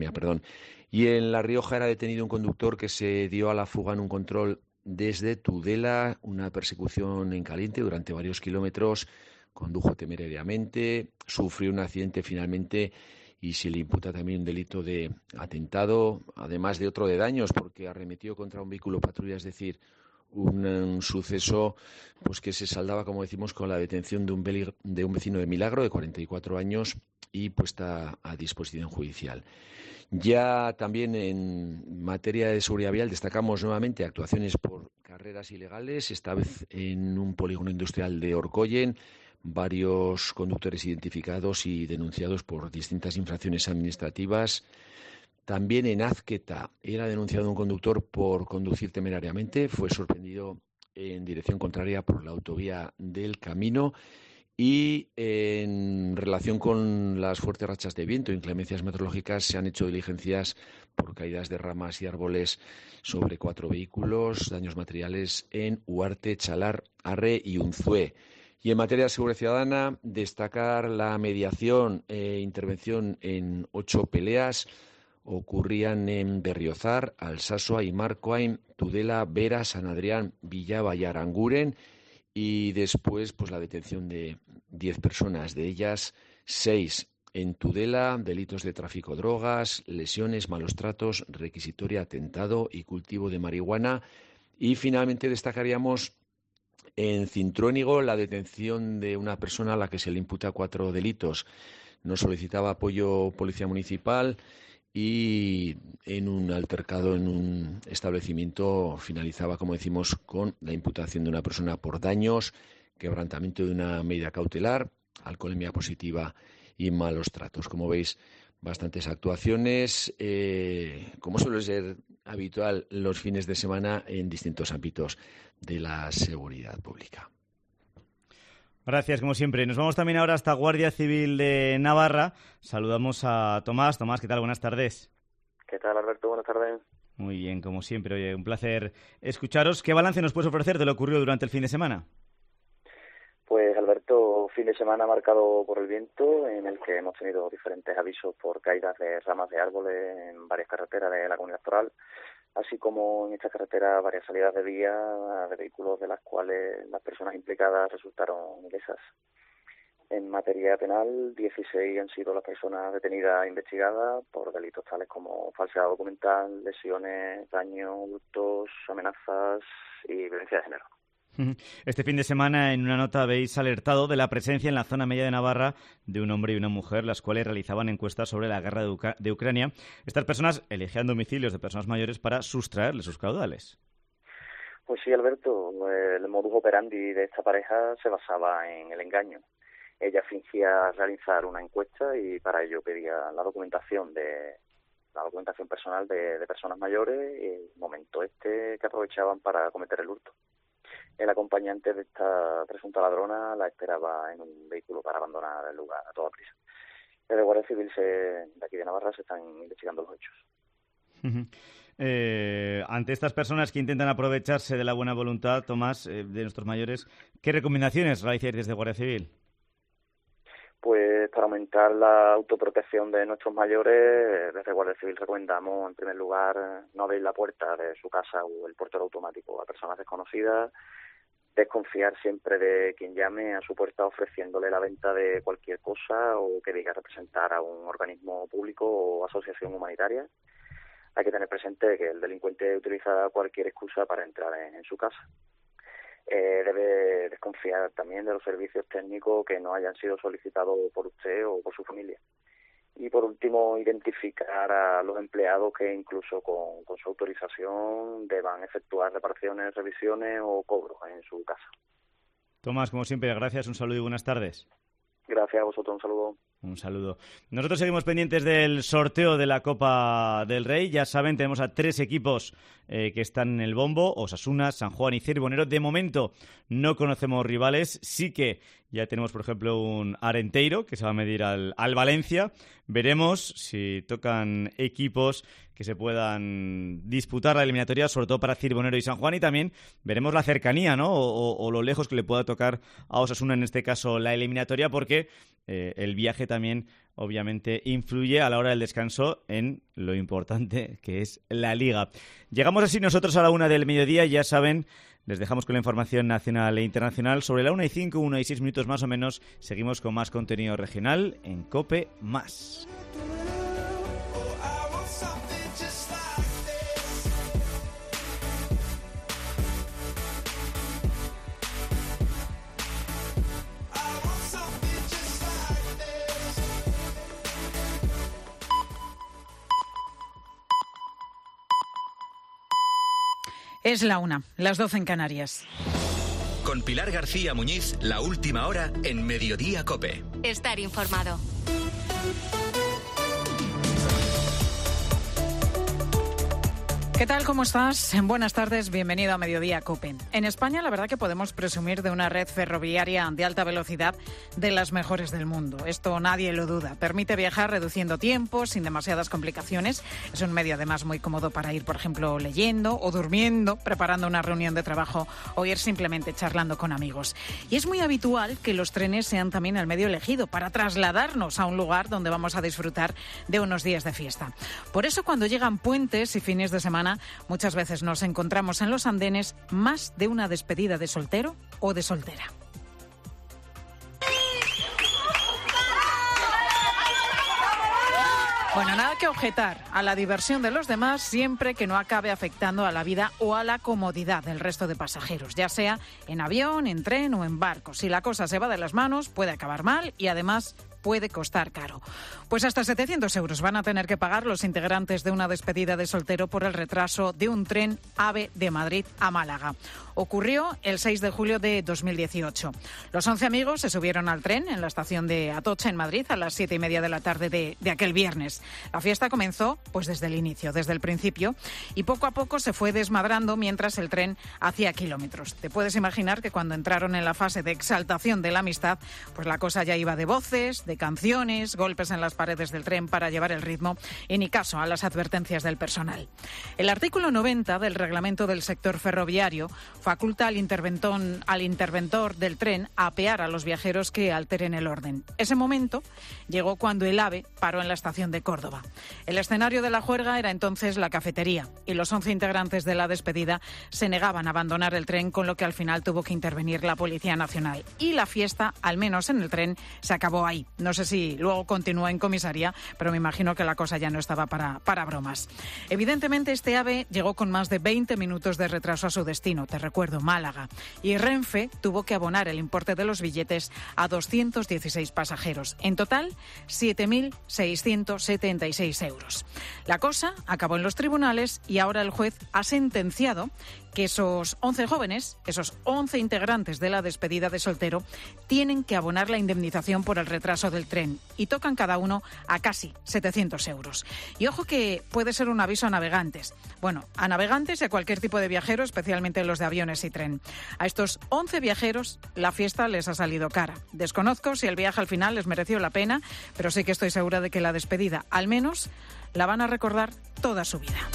Y en La Rioja era detenido un conductor que se dio a la fuga en un control desde Tudela, una persecución en caliente durante varios kilómetros. Condujo temerariamente, sufrió un accidente finalmente y se le imputa también un delito de atentado, además de otro de daños, porque arremetió contra un vehículo patrulla, es decir, un suceso pues que se saldaba, como decimos, con la detención de un vecino de Milagro de 44 años y puesta a disposición judicial. Ya también en materia de seguridad vial destacamos nuevamente actuaciones por carreras ilegales, esta vez en un polígono industrial de Orcoyen. Varios conductores identificados y denunciados por distintas infracciones administrativas. También en Azqueta era denunciado un conductor por conducir temerariamente. Fue sorprendido en dirección contraria por la autovía del Camino. Y en relación con las fuertes rachas de viento e inclemencias meteorológicas, se han hecho diligencias por caídas de ramas y árboles sobre 4 vehículos, daños materiales en Huarte, Chalar, Arre y Unzué. Y en materia de seguridad ciudadana, destacar la mediación e intervención en 8 peleas. Ocurrían en Berriozar, Alsasua, Imarcoain, Tudela, Vera, San Adrián, Villaba y Aranguren. Y después, pues la detención de 10 personas, de ellas 6 en Tudela, delitos de tráfico de drogas, lesiones, malos tratos, requisitoria, atentado y cultivo de marihuana. Y finalmente destacaríamos en Cintruénigo la detención de una persona a la que se le imputa 4 delitos. No solicitaba apoyo policía municipal y en un altercado en un establecimiento finalizaba, como decimos, con la imputación de una persona por daños, quebrantamiento de una medida cautelar, alcoholemia positiva y malos tratos. Como veis, bastantes actuaciones, como suele ser habitual los fines de semana en distintos ámbitos de la seguridad pública. Gracias, como siempre. Nos vamos también ahora hasta Guardia Civil de Navarra. Saludamos a Tomás. Tomás, ¿qué tal? Buenas tardes. ¿Qué tal, Alberto? Buenas tardes. Muy bien, como siempre. Oye, un placer escucharos. ¿Qué balance nos puedes ofrecer de lo ocurrido durante el fin de semana? Pues, Alberto, fin de semana marcado por el viento, en el que hemos tenido diferentes avisos por caídas de ramas de árboles en varias carreteras de la Comunidad Foral, así como en esta carretera varias salidas de vía de vehículos de las cuales las personas implicadas resultaron ilesas. En materia penal, 16 han sido las personas detenidas e investigadas por delitos tales como falsedad documental, lesiones, daños, hurtos, amenazas y violencia de género. Este fin de semana, en una nota, habéis alertado de la presencia en la zona media de Navarra de un hombre y una mujer, las cuales realizaban encuestas sobre la guerra de Ucrania. Estas personas elegían domicilios de personas mayores para sustraerles sus caudales. Pues sí, Alberto, el modus operandi de esta pareja se basaba en el engaño. Ella fingía realizar una encuesta y para ello pedía la documentación personal de personas mayores, y el momento que aprovechaban para cometer el hurto. El acompañante de esta presunta ladrona la esperaba en un vehículo para abandonar el lugar a toda prisa. Desde Guardia Civil de aquí de Navarra se están investigando los hechos. Ante estas personas que intentan aprovecharse de la buena voluntad, Tomás, de nuestros mayores, ¿qué recomendaciones realizáis desde Guardia Civil? Pues para aumentar la autoprotección de nuestros mayores, desde Guardia Civil recomendamos, en primer lugar, no abrir la puerta de su casa o el portero automático a personas desconocidas, desconfiar siempre de quien llame a su puerta ofreciéndole la venta de cualquier cosa o que diga representar a un organismo público o asociación humanitaria. Hay que tener presente que el delincuente utiliza cualquier excusa para entrar en su casa. Debe desconfiar también de los servicios técnicos que no hayan sido solicitados por usted o por su familia. Y por último, identificar a los empleados que incluso con su autorización deban efectuar reparaciones, revisiones o cobros en su casa. Tomás, como siempre, gracias, un saludo y buenas tardes. Gracias a vosotros, un saludo. Un saludo. Nosotros seguimos pendientes del sorteo de la Copa del Rey. Ya saben, tenemos a 3 equipos que están en el bombo: Osasuna, San Juan y Carbonero. De momento no conocemos rivales. Sí que ya tenemos, por ejemplo, un Arenteiro que se va a medir al Valencia. Veremos si tocan equipos que se puedan disputar la eliminatoria, sobre todo para Carbonero y San Juan, y también veremos la cercanía, ¿no? O lo lejos que le pueda tocar a Osasuna, en este caso, la eliminatoria, porque el viaje también, obviamente, influye a la hora del descanso en lo importante que es la Liga. Llegamos así nosotros a la 1 del mediodía, ya saben. Les dejamos con la información nacional e internacional. Sobre la 1:05, 1:06 minutos más o menos, seguimos con más contenido regional en COPE+. Es la 1, las 12 en Canarias. Con Pilar García Muñiz, la última hora en Mediodía COPE. Estar informado. ¿Qué tal? ¿Cómo estás? Buenas tardes, bienvenido a Mediodía COPE. En España, la verdad que podemos presumir de una red ferroviaria de alta velocidad de las mejores del mundo. Esto nadie lo duda. Permite viajar reduciendo tiempos, sin demasiadas complicaciones. Es un medio además muy cómodo para ir, por ejemplo, leyendo o durmiendo, preparando una reunión de trabajo o ir simplemente charlando con amigos. Y es muy habitual que los trenes sean también el medio elegido para trasladarnos a un lugar donde vamos a disfrutar de unos días de fiesta. Por eso, cuando llegan puentes y fines de semana, muchas veces nos encontramos en los andenes más de una despedida de soltero o de soltera. Bueno, nada que objetar a la diversión de los demás siempre que no acabe afectando a la vida o a la comodidad del resto de pasajeros, ya sea en avión, en tren o en barco. Si la cosa se va de las manos, puede acabar mal y además puede costar caro. Pues hasta 700 euros van a tener que pagar los integrantes de una despedida de soltero por el retraso de un tren AVE de Madrid a Málaga. Ocurrió el 6 de julio de 2018. Los 11 amigos se subieron al tren en la estación de Atocha, en Madrid, a las 7:30 de la tarde de aquel viernes. La fiesta comenzó pues desde el inicio, desde el principio, y poco a poco se fue desmadrando mientras el tren hacía kilómetros. Te puedes imaginar que cuando entraron en la fase de exaltación de la amistad, pues la cosa ya iba de voces, de canciones, golpes en las paredes del tren para llevar el ritmo y ni caso a las advertencias del personal. El artículo 90 del reglamento del sector ferroviario faculta al interventor del tren a apear a los viajeros que alteren el orden. Ese momento llegó cuando el AVE paró en la estación de Córdoba. El escenario de la juerga era entonces la cafetería y los 11 integrantes de la despedida se negaban a abandonar el tren, con lo que al final tuvo que intervenir la Policía Nacional. Y la fiesta, al menos en el tren, se acabó ahí. No sé si luego continuó en comisaría, pero me imagino que la cosa ya no estaba para bromas. Evidentemente, este AVE llegó con más de 20 minutos de retraso a su destino, te recuerdo, Málaga. Y Renfe tuvo que abonar el importe de los billetes a 216 pasajeros. En total, 7.676 euros. La cosa acabó en los tribunales y ahora el juez ha sentenciado que esos 11 jóvenes, esos 11 integrantes de la despedida de soltero, tienen que abonar la indemnización por el retraso del tren y tocan cada uno a casi 700 euros. Y ojo que puede ser un aviso a navegantes. Bueno, a navegantes y a cualquier tipo de viajero, especialmente los de aviones y tren. A estos 11 viajeros la fiesta les ha salido cara. Desconozco si el viaje al final les mereció la pena, pero sí que estoy segura de que la despedida, al menos, la van a recordar toda su vida.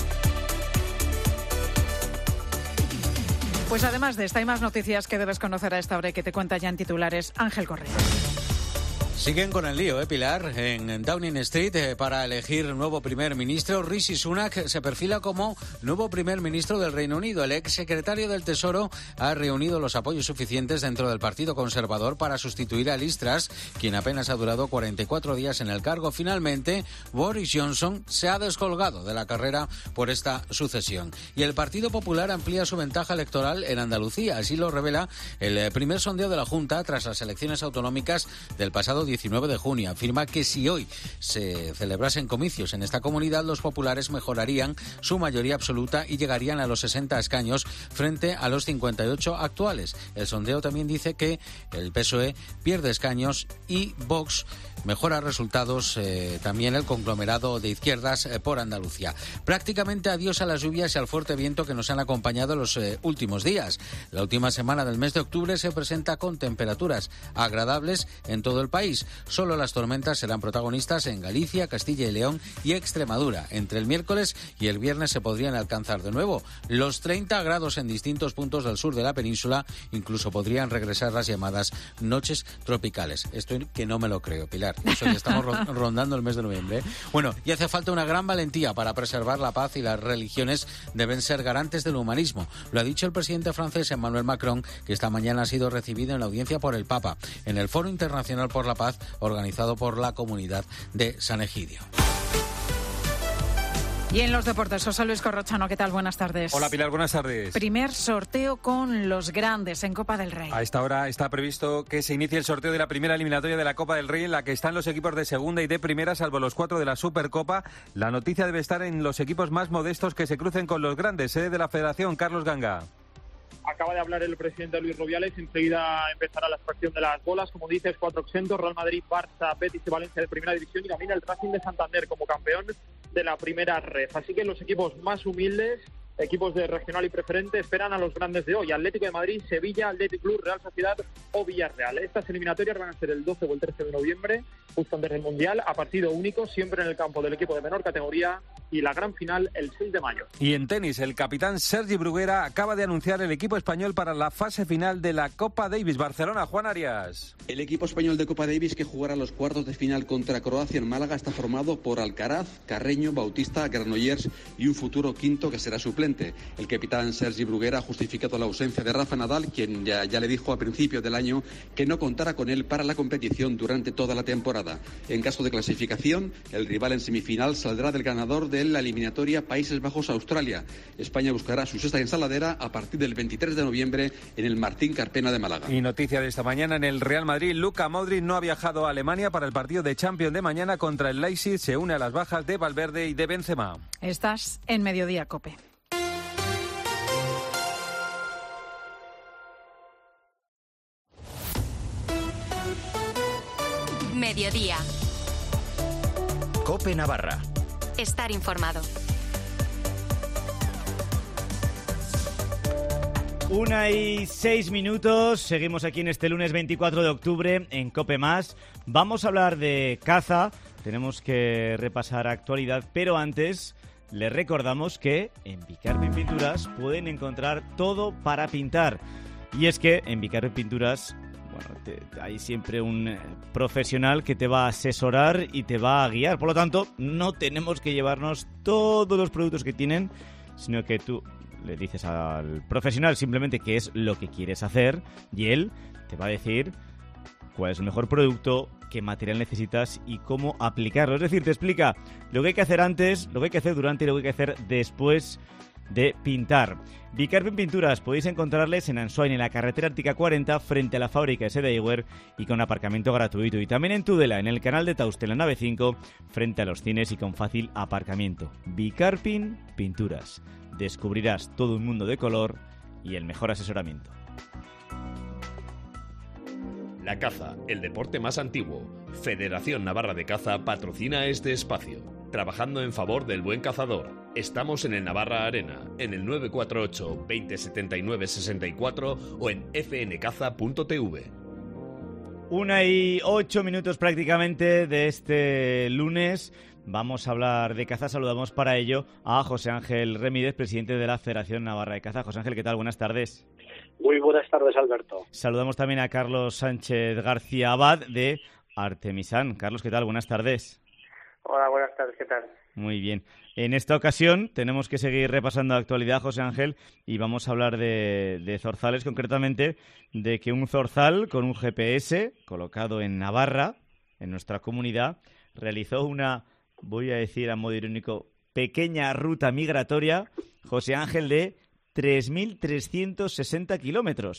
Pues además de esta hay más noticias que debes conocer a esta hora y que te cuenta ya en titulares Ángel Correa. Siguen con el lío, Pilar, en Downing Street para elegir nuevo primer ministro. Rishi Sunak se perfila como nuevo primer ministro del Reino Unido. El ex secretario del Tesoro ha reunido los apoyos suficientes dentro del Partido Conservador para sustituir a Liz Truss, quien apenas ha durado 44 días en el cargo. Finalmente, Boris Johnson se ha descolgado de la carrera por esta sucesión. Y el Partido Popular amplía su ventaja electoral en Andalucía. Así lo revela el primer sondeo de la Junta tras las elecciones autonómicas del pasado 19 de junio. Afirma que si hoy se celebrasen comicios en esta comunidad, los populares mejorarían su mayoría absoluta y llegarían a los 60 escaños frente a los 58 actuales. El sondeo también dice que el PSOE pierde escaños y Vox mejora resultados, también el conglomerado de izquierdas por Andalucía. Prácticamente adiós a las lluvias y al fuerte viento que nos han acompañado los últimos días. La última semana del mes de octubre se presenta con temperaturas agradables en todo el país. Solo las tormentas serán protagonistas en Galicia, Castilla y León y Extremadura. Entre el miércoles y el viernes se podrían alcanzar de nuevo los 30 grados en distintos puntos del sur de la península. Incluso podrían regresar las llamadas noches tropicales. Esto que no me lo creo, Pilar. Eso ya estamos rondando el mes de noviembre, ¿eh? Bueno, y hace falta una gran valentía para preservar la paz, y las religiones deben ser garantes del humanismo. Lo ha dicho el presidente francés Emmanuel Macron, que esta mañana ha sido recibido en la audiencia por el Papa en el Foro Internacional por la Paz organizado por la Comunidad de San Egidio. Y en los deportes, José Luis Corrochano, ¿qué tal? Buenas tardes. Hola Pilar, buenas tardes. Primer sorteo con los grandes en Copa del Rey. A esta hora está previsto que se inicie el sorteo de la primera eliminatoria de la Copa del Rey, en la que están los equipos de segunda y de primera, salvo los 4 de la Supercopa. La noticia debe estar en los equipos más modestos que se crucen con los grandes. Sede de la Federación, Carlos Ganga. Acaba de hablar el presidente Luis Rubiales, enseguida empezará la extracción de las bolas. Como dices, 4 exentos: Real Madrid, Barça, Betis y Valencia de primera división, y también el Racing de Santander como campeón de la primera red. Así que los equipos más humildes, equipos de regional y preferente, esperan a los grandes de hoy: Atlético de Madrid, Sevilla, Athletic Club, Real Sociedad o Villarreal. Estas eliminatorias van a ser el 12 o el 13 de noviembre, justo antes del Mundial, a partido único, siempre en el campo del equipo de menor categoría, y la gran final el 6 de mayo. Y en tenis, el capitán Sergi Bruguera acaba de anunciar el equipo español para la fase final de la Copa Davis. Barcelona, Juan Arias. El equipo español de Copa Davis, que jugará los cuartos de final contra Croacia en Málaga, está formado por Alcaraz, Carreño, Bautista, Granollers y un futuro quinto que será suplente. El capitán Sergi Bruguera ha justificado la ausencia de Rafa Nadal, quien ya le dijo a principios del año que no contará con él para la competición durante toda la temporada. En caso de clasificación, el rival en semifinal saldrá del ganador de la eliminatoria Países Bajos-Australia. España buscará su sexta ensaladera a partir del 23 de noviembre en el Martín Carpena de Málaga. Y noticia de esta mañana en el Real Madrid: Luka Modric no ha viajado a Alemania para el partido de Champions de mañana contra el Leipzig. Se une a las bajas de Valverde y de Benzema. Estás en Mediodía COPE. Mediodía. COPE Navarra. Estar informado. 1:06. Seguimos aquí en este lunes 24 de octubre en COPE+. Vamos a hablar de caza. Tenemos que repasar actualidad, pero antes les recordamos que en Vicarpin Pinturas pueden encontrar todo para pintar. Y es que en Vicarpin Pinturas, hay siempre un profesional que te va a asesorar y te va a guiar. Por lo tanto, no tenemos que llevarnos todos los productos que tienen, sino que tú le dices al profesional simplemente qué es lo que quieres hacer y él te va a decir cuál es el mejor producto, qué material necesitas y cómo aplicarlo. Es decir, te explica lo que hay que hacer antes, lo que hay que hacer durante y lo que hay que hacer después de pintar. Vicarpin Pinturas podéis encontrarles en Ansoain, en la carretera Antica 40, frente a la fábrica de Sedaiwer, y con aparcamiento gratuito. Y también en Tudela, en el canal de Tauste, en la nave 5, frente a los cines y con fácil aparcamiento. Vicarpin Pinturas. Descubrirás todo un mundo de color y el mejor asesoramiento. La caza, el deporte más antiguo. Federación Navarra de Caza patrocina este espacio. Trabajando en favor del buen cazador. Estamos en el Navarra Arena, en el 948 20 79 64 o en fncaza.tv. 1:08 prácticamente de este lunes. Vamos a hablar de caza. Saludamos para ello a José Ángel Remídez, presidente de la Federación Navarra de Caza. José Ángel, ¿qué tal? Buenas tardes. Muy buenas tardes, Alberto. Saludamos también a Carlos Sánchez García Abad de Artemisan. Carlos, ¿qué tal? Buenas tardes. Hola, buenas tardes, ¿qué tal? Muy bien. En esta ocasión tenemos que seguir repasando la actualidad, José Ángel, y vamos a hablar de zorzales, concretamente de que un zorzal con un GPS colocado en Navarra, en nuestra comunidad, realizó una, voy a decir a modo irónico, pequeña ruta migratoria, José Ángel, de 3.360 kilómetros.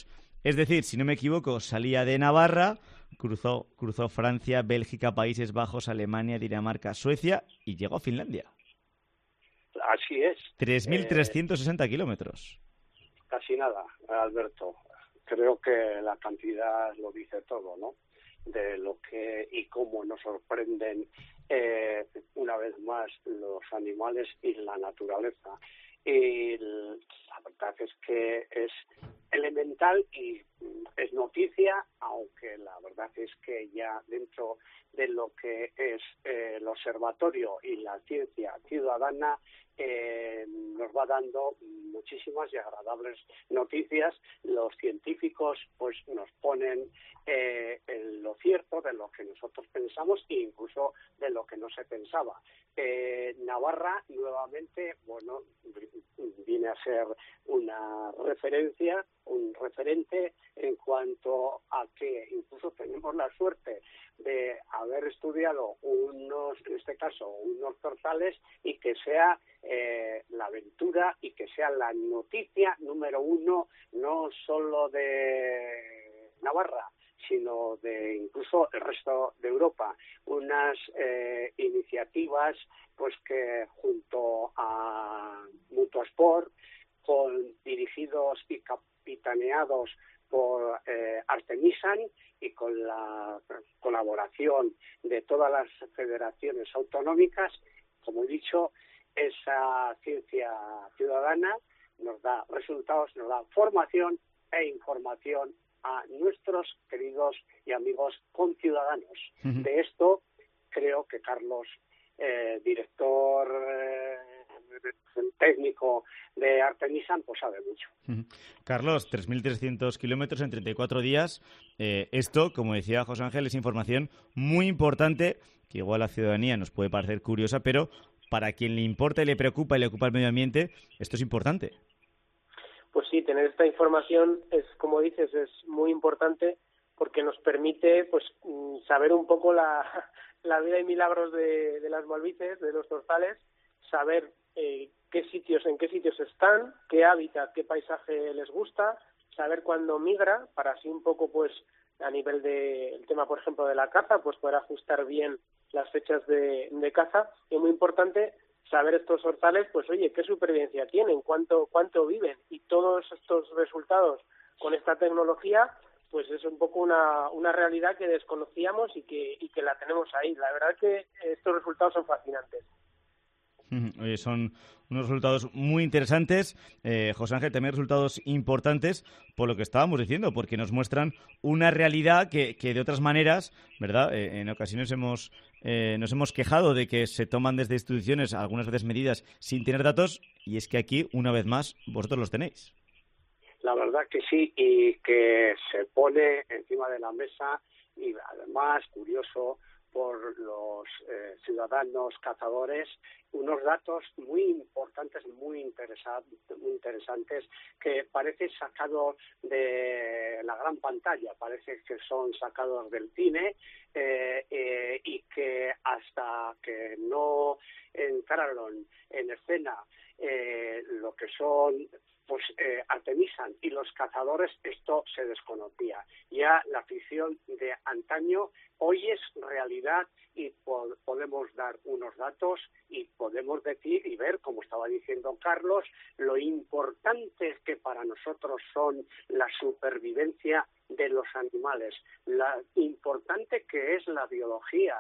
Es decir, si no me equivoco, salía de Navarra, cruzó Francia, Bélgica, Países Bajos, Alemania, Dinamarca, Suecia y llegó a Finlandia. Así es. 3.360 kilómetros. Casi nada, Alberto. Creo que la cantidad lo dice todo, ¿no? De lo que y cómo nos sorprenden una vez más los animales y la naturaleza. Y la verdad es que es elemental y es noticia, aunque la verdad es que ya dentro de lo que es el observatorio y la ciencia ciudadana nos va dando muchísimas y agradables noticias. Los científicos pues nos ponen en lo cierto de lo que nosotros pensamos e incluso de lo que no se pensaba. Navarra nuevamente, bueno, viene a ser una referencia, un referente en cuanto a que incluso tenemos la suerte de haber estudiado en este caso, unos zorzales y que sea la aventura y que sea la noticia número uno, no solo de Navarra, sino de incluso el resto de Europa. Unas iniciativas pues que junto a Mutuasport, dirigidos y capitaneados por Artemisan y con la colaboración de todas las federaciones autonómicas, como he dicho, esa ciencia ciudadana nos da resultados, nos da formación e información a nuestros queridos y amigos conciudadanos. De esto creo que Carlos, director técnico de Artemisan, pues sabe mucho. Carlos, 3.300 kilómetros en 34 días. Esto, como decía José Ángel, es información muy importante que igual a la ciudadanía nos puede parecer curiosa, pero para quien le importa y le preocupa y le ocupa el medio ambiente, esto es importante. Pues sí, tener esta información es, como dices, es muy importante porque nos permite pues saber un poco la vida y milagros de las malvices, de los zorzales, saber en qué sitios están, qué hábitat, qué paisaje les gusta, saber cuándo migra, para así un poco pues a nivel del tema, por ejemplo, de la caza, pues poder ajustar bien las fechas de caza. Y es muy importante saber estos zorzales, pues oye, qué supervivencia tienen, cuánto viven, y todos estos resultados con esta tecnología, pues es un poco una realidad que desconocíamos y que la tenemos ahí. La verdad que estos resultados son fascinantes. Oye, son unos resultados muy interesantes, José Ángel, también resultados importantes por lo que estábamos diciendo, porque nos muestran una realidad que de otras maneras, ¿verdad? En ocasiones nos hemos quejado de que se toman desde instituciones algunas veces medidas sin tener datos, y es que aquí, una vez más, vosotros los tenéis. La verdad que sí, y que se pone encima de la mesa, y además, curioso, por los ciudadanos cazadores, unos datos muy importantes, muy interesantes, que parece sacados de la gran pantalla, parece que son sacados del cine, y que hasta que no entraron en escena lo que son pues Artemisan y los cazadores, esto se desconocía. Ya la ficción de antaño hoy es realidad, y podemos dar unos datos y podemos decir y ver, como estaba diciendo Carlos, lo importante que para nosotros son la supervivencia de los animales, la importante que es la biología,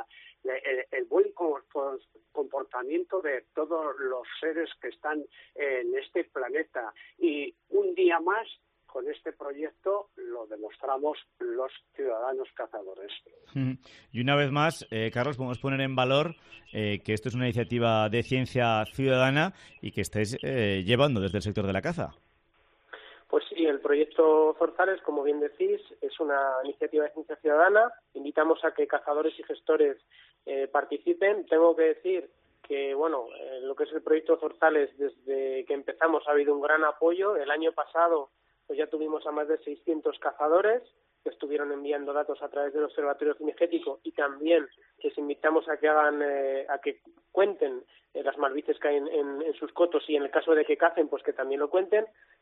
el buen comportamiento de todos los seres que están en este planeta. Y un día más, con este proyecto, lo demostramos los ciudadanos cazadores. Y una vez más, Carlos, podemos poner en valor que esto es una iniciativa de ciencia ciudadana y que estáis llevando desde el sector de la caza. Pues sí, el proyecto Zorzales, como bien decís, es una iniciativa de ciencia ciudadana. Invitamos a que cazadores y gestores participen. Tengo que decir que, bueno, lo que es el proyecto Zorzales, desde que empezamos ha habido un gran apoyo. El año pasado pues ya tuvimos a más de 600 cazadores que estuvieron enviando datos a través del Observatorio Cinegético, y también les invitamos a que a que cuenten las malvices que hay en sus cotos, y en el caso de que cacen, pues que también lo cuenten.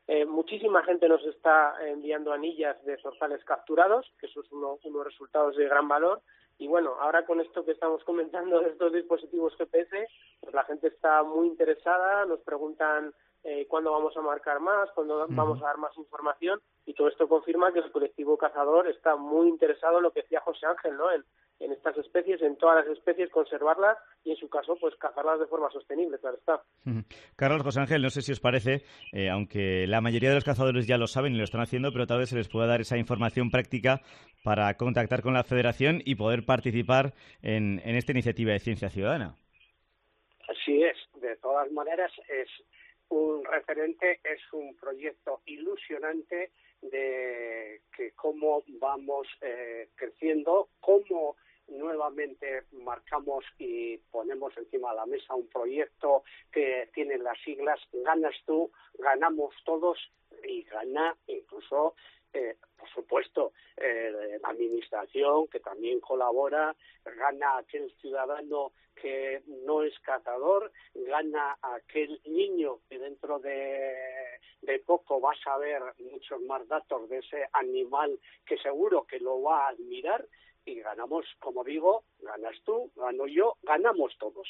Muchísima gente nos está enviando anillas de zorzales capturados, que eso es unos resultados de gran valor. Y bueno, ahora con esto que estamos comentando de estos dispositivos GPS, pues la gente está muy interesada, nos preguntan cuándo vamos a marcar más, cuándo vamos a dar más información, y todo esto confirma que el colectivo cazador está muy interesado en lo que decía José Ángel, ¿no? En estas especies, en todas las especies, conservarlas y, en su caso, pues cazarlas de forma sostenible, claro está. Carlos, José Ángel, no sé si os parece, aunque la mayoría de los cazadores ya lo saben y lo están haciendo, pero tal vez se les pueda dar esa información práctica para contactar con la Federación y poder participar en esta iniciativa de Ciencia Ciudadana. Así es, de todas maneras es un referente, es un proyecto ilusionante de que cómo vamos creciendo, cómo nuevamente marcamos y ponemos encima de la mesa un proyecto que tiene las siglas ganas tú, ganamos todos y gana incluso por supuesto, la administración que también colabora, gana aquel ciudadano que no es cazador, gana aquel niño que dentro de poco va a saber muchos más datos de ese animal que seguro que lo va a admirar, y ganamos, como digo, ganas tú, gano yo, ganamos todos.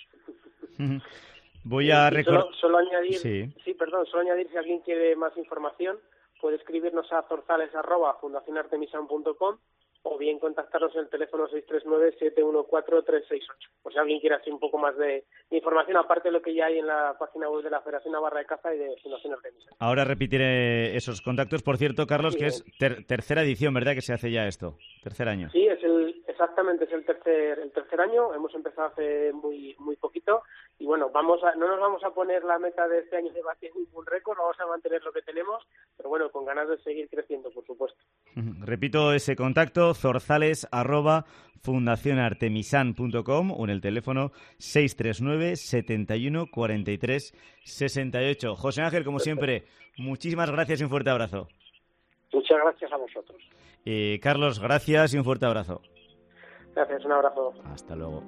Voy a recordar... Solo añadir, solo añadir, si alguien quiere más información, puede escribirnos a zorzales@fundacionartemisan.com o bien contactarnos en el teléfono 639-714-368. Por si alguien quiere hacer un poco más de información, aparte de lo que ya hay en la página web de la Federación Navarra de Caza y de Fundación Artemisan. Ahora repetiré esos contactos. Por cierto, Carlos, que es tercera edición, ¿verdad?, que se hace ya esto. Tercer año. Sí, exactamente, es el tercer año. Hemos empezado hace muy poquito. Y bueno, no nos vamos a poner la meta de este año de batir ningún récord, vamos a mantener lo que tenemos, pero bueno, con ganas de seguir creciendo, por supuesto. Repito ese contacto, zorzales@fundacionartemisan.com o en el teléfono 639 71 43 68. José Ángel, como siempre, muchísimas gracias y un fuerte abrazo. Muchas gracias a vosotros. Carlos, gracias y un fuerte abrazo. Gracias, un abrazo. Hasta luego.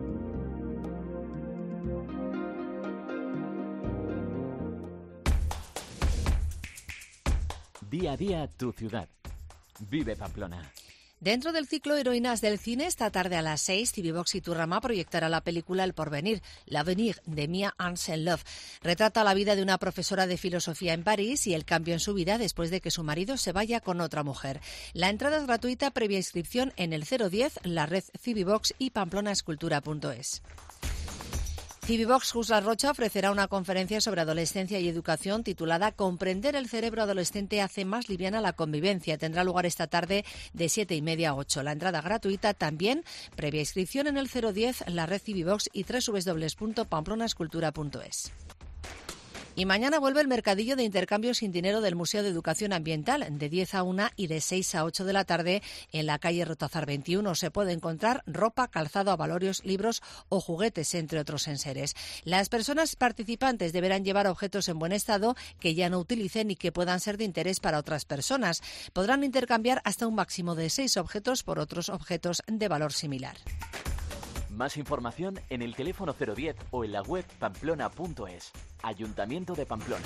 Día a día, tu ciudad. Vive Pamplona. Dentro del ciclo Heroínas del Cine, esta tarde a las 6, Civivox y Turrama proyectará la película El Porvenir, L'Avenir, de Mia Hansen-Löf. Retrata la vida de una profesora de filosofía en París y el cambio en su vida después de que su marido se vaya con otra mujer. La entrada es gratuita previa inscripción en el 010, la red Civivox y pamplonascultura.es. Civivox Jusla Rocha ofrecerá una conferencia sobre adolescencia y educación titulada Comprender el cerebro adolescente hace más liviana la convivencia. Tendrá lugar esta tarde de 7:30 a 8. La entrada gratuita también, previa inscripción en el 010, la red Civivox y www.pamplonascultura.es. Y mañana vuelve el mercadillo de intercambio sin dinero del Museo de Educación Ambiental, de 10 a 1 y de 6 a 8 de la tarde en la calle Rotazar 21. Se puede encontrar ropa, calzado, avalorios, libros o juguetes, entre otros enseres. Las personas participantes deberán llevar objetos en buen estado que ya no utilicen y que puedan ser de interés para otras personas. Podrán intercambiar hasta un máximo de 6 objetos por otros objetos de valor similar. Más información en el teléfono 010 o en la web pamplona.es. Ayuntamiento de Pamplona.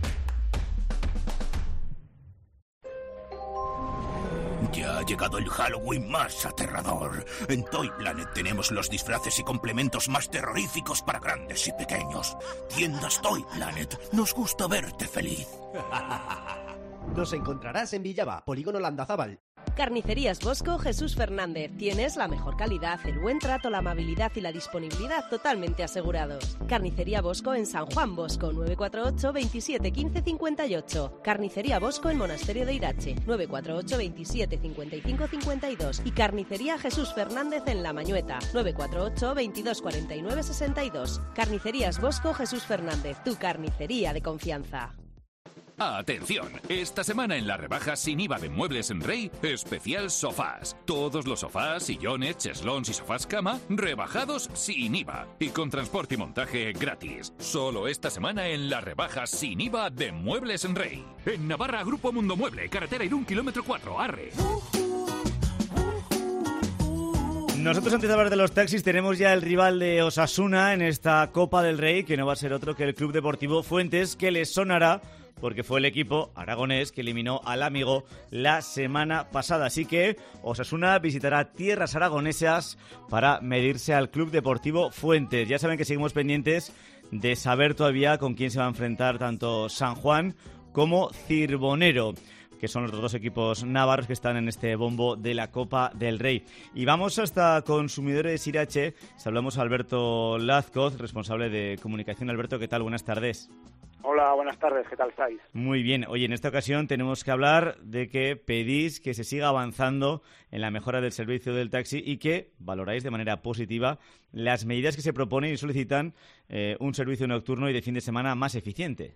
Ya ha llegado el Halloween más aterrador. En Toy Planet tenemos los disfraces y complementos más terroríficos para grandes y pequeños. Tiendas Toy Planet. Nos gusta verte feliz. Nos encontrarás en Villaba, Polígono Landazábal. Carnicerías Bosco Jesús Fernández. Tienes la mejor calidad, el buen trato, la amabilidad y la disponibilidad totalmente asegurados. Carnicería Bosco en San Juan Bosco, 948 27 15 58. Carnicería Bosco en Monasterio de Irache, 948 27 55 52. Y Carnicería Jesús Fernández en La Mañueta, 948 22 49 62. Carnicerías Bosco Jesús Fernández, tu carnicería de confianza. Atención, esta semana en las rebajas sin IVA de Muebles en Rey, especial sofás. Todos los sofás, sillones, cheslons y sofás cama, rebajados sin IVA y con transporte y montaje gratis. Solo esta semana en las rebajas sin IVA de Muebles en Rey. En Navarra, Grupo Mundo Mueble, carretera Irún, kilómetro 4, Arre. Nosotros, antes de hablar de los taxis, tenemos ya el rival de Osasuna en esta Copa del Rey, que no va a ser otro que el Club Deportivo Fuentes, que les sonará porque fue el equipo aragonés que eliminó al Amigo la semana pasada. Así que Osasuna visitará tierras aragonesas para medirse al Club Deportivo Fuentes. Ya saben que seguimos pendientes de saber todavía con quién se va a enfrentar tanto San Juan como Cirbonero, que son los dos equipos navarros que están en este bombo de la Copa del Rey. Y vamos hasta Consumidores Irache. Hablamos a Alberto Lazcoz, responsable de comunicación. Alberto, ¿qué tal? Buenas tardes. Hola, buenas tardes, ¿qué tal estáis? Muy bien. Oye, en esta ocasión tenemos que hablar de que pedís que se siga avanzando en la mejora del servicio del taxi y que valoráis de manera positiva las medidas que se proponen y solicitan un servicio nocturno y de fin de semana más eficiente.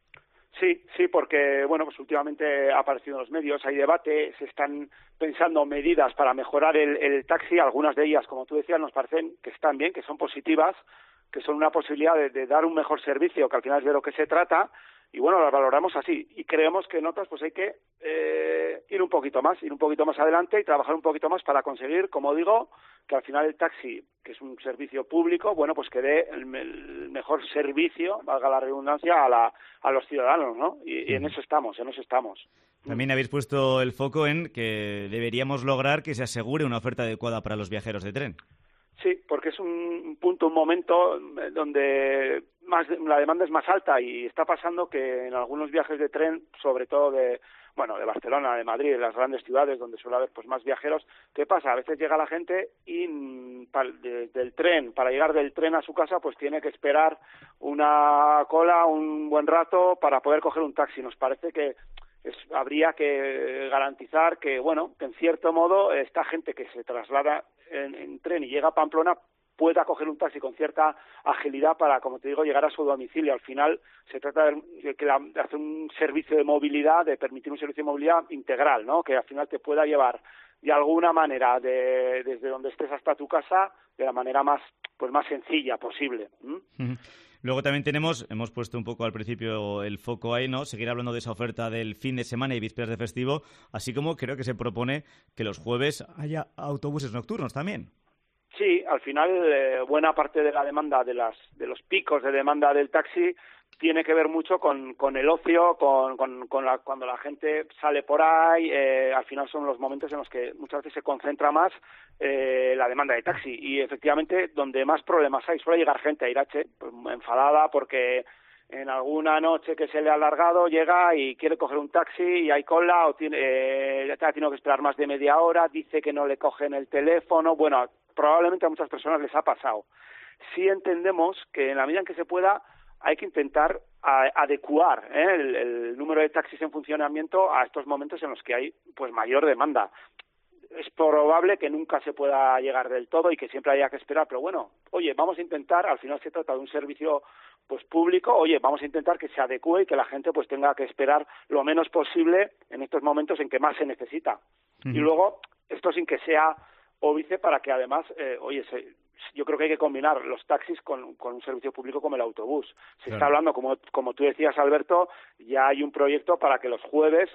Sí, porque bueno, pues últimamente ha aparecido en los medios, hay debate, se están pensando medidas para mejorar el taxi, algunas de ellas, como tú decías, nos parecen que están bien, que son positivas, que son una posibilidad de dar un mejor servicio, que al final es de lo que se trata, y bueno, las valoramos así, y creemos que en otras pues hay que ir un poquito más adelante y trabajar un poquito más para conseguir, como digo, que al final el taxi, que es un servicio público, bueno, pues que dé el mejor servicio, valga la redundancia, a los ciudadanos, ¿no? Y en eso estamos. También habéis puesto el foco en que deberíamos lograr que se asegure una oferta adecuada para los viajeros de tren. Sí, porque es un momento donde la demanda es más alta y está pasando que en algunos viajes de tren, sobre todo de Barcelona, de Madrid, de las grandes ciudades donde suele haber pues más viajeros, ¿qué pasa? A veces llega la gente y para llegar del tren a su casa pues tiene que esperar una cola un buen rato para poder coger un taxi. Nos parece que habría que garantizar que en cierto modo esta gente que se traslada en tren y llega a Pamplona pueda coger un taxi con cierta agilidad para, como te digo, llegar a su domicilio. Al final se trata de hacer un servicio de movilidad, de permitir un servicio de movilidad integral, ¿no? Que al final te pueda llevar de alguna manera desde donde estés hasta tu casa de la manera más sencilla posible. Luego también hemos puesto un poco al principio el foco ahí, ¿no? Seguir hablando de esa oferta del fin de semana y vísperas de festivo, así como creo que se propone que los jueves haya autobuses nocturnos también. Sí, al final buena parte de la demanda de los picos de demanda del taxi tiene que ver mucho con el ocio, cuando la gente sale por ahí, al final son los momentos en los que muchas veces se concentra más la demanda de taxi y efectivamente donde más problemas hay, suele llegar gente a Irache pues, enfadada porque en alguna noche que se le ha alargado llega y quiere coger un taxi y hay cola o tiene que esperar más de media hora, dice que no le cogen el teléfono, bueno, probablemente a muchas personas les ha pasado. Sí entendemos que en la medida en que se pueda hay que intentar adecuar el número de taxis en funcionamiento a estos momentos en los que hay pues mayor demanda. Es probable que nunca se pueda llegar del todo y que siempre haya que esperar, pero bueno, oye, vamos a intentar, al final se trata de un servicio pues público, oye, vamos a intentar que se adecue y que la gente pues tenga que esperar lo menos posible en estos momentos en que más se necesita. Y luego, esto sin que sea óbice para que además, yo creo que hay que combinar los taxis con un servicio público como el autobús. Se está hablando, como tú decías, Alberto, ya hay un proyecto para que los jueves,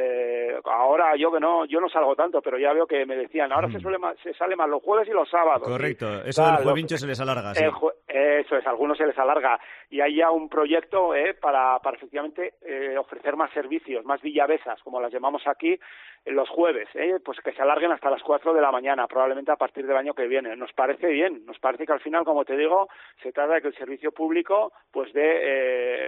ahora yo no salgo tanto, pero ya veo que me decían, ahora se sale más los jueves y los sábados. Correcto, eso del juevincho se les alarga, sí. Eso es, a algunos se les alarga. Y hay ya un proyecto para efectivamente ofrecer más servicios, más villavesas, como las llamamos aquí, los jueves, pues que se alarguen hasta las 4 de la mañana, probablemente a partir del año que viene. Nos parece bien, nos parece que al final, como te digo, se trata de que el servicio público pues dé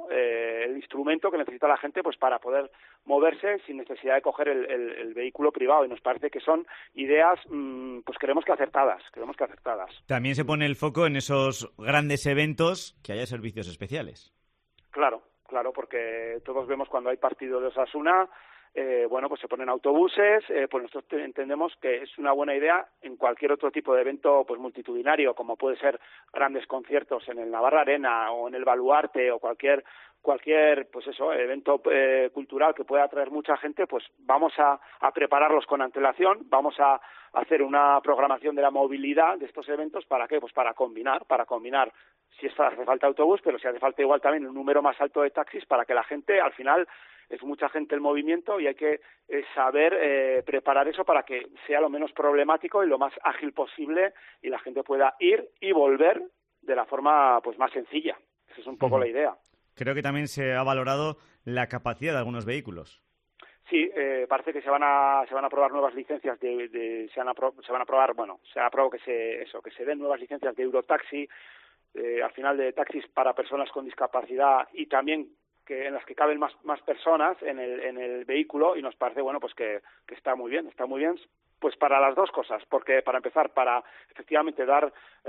el instrumento que necesita la gente pues para poder moverse sin necesidad de coger el vehículo privado, y nos parece que son ideas pues creemos que acertadas. También se pone el foco en esos grandes eventos que haya servicios especiales. Claro, porque todos vemos cuando hay partido de Osasuna, pues se ponen autobuses, pues nosotros entendemos que es una buena idea en cualquier otro tipo de evento pues multitudinario, como puede ser grandes conciertos en el Navarra Arena o en el Baluarte o cualquier evento cultural que pueda atraer mucha gente, pues vamos a prepararlos con antelación, vamos a hacer una programación de la movilidad de estos eventos. ¿Para qué? Pues para combinar si hace falta autobús, pero si hace falta igual también un número más alto de taxis para que la gente, al final es mucha gente el movimiento y hay que saber preparar eso para que sea lo menos problemático y lo más ágil posible y la gente pueda ir y volver de la forma pues más sencilla. Esa es un poco la idea. Creo que también se ha valorado la capacidad de algunos vehículos. Sí, parece que se van a aprobar nuevas licencias se ha aprobado que se den nuevas licencias de Eurotaxi, al final de taxis para personas con discapacidad y también en las que caben más personas en el vehículo, y nos parece pues que está muy bien, pues para las dos cosas, porque para empezar, para efectivamente dar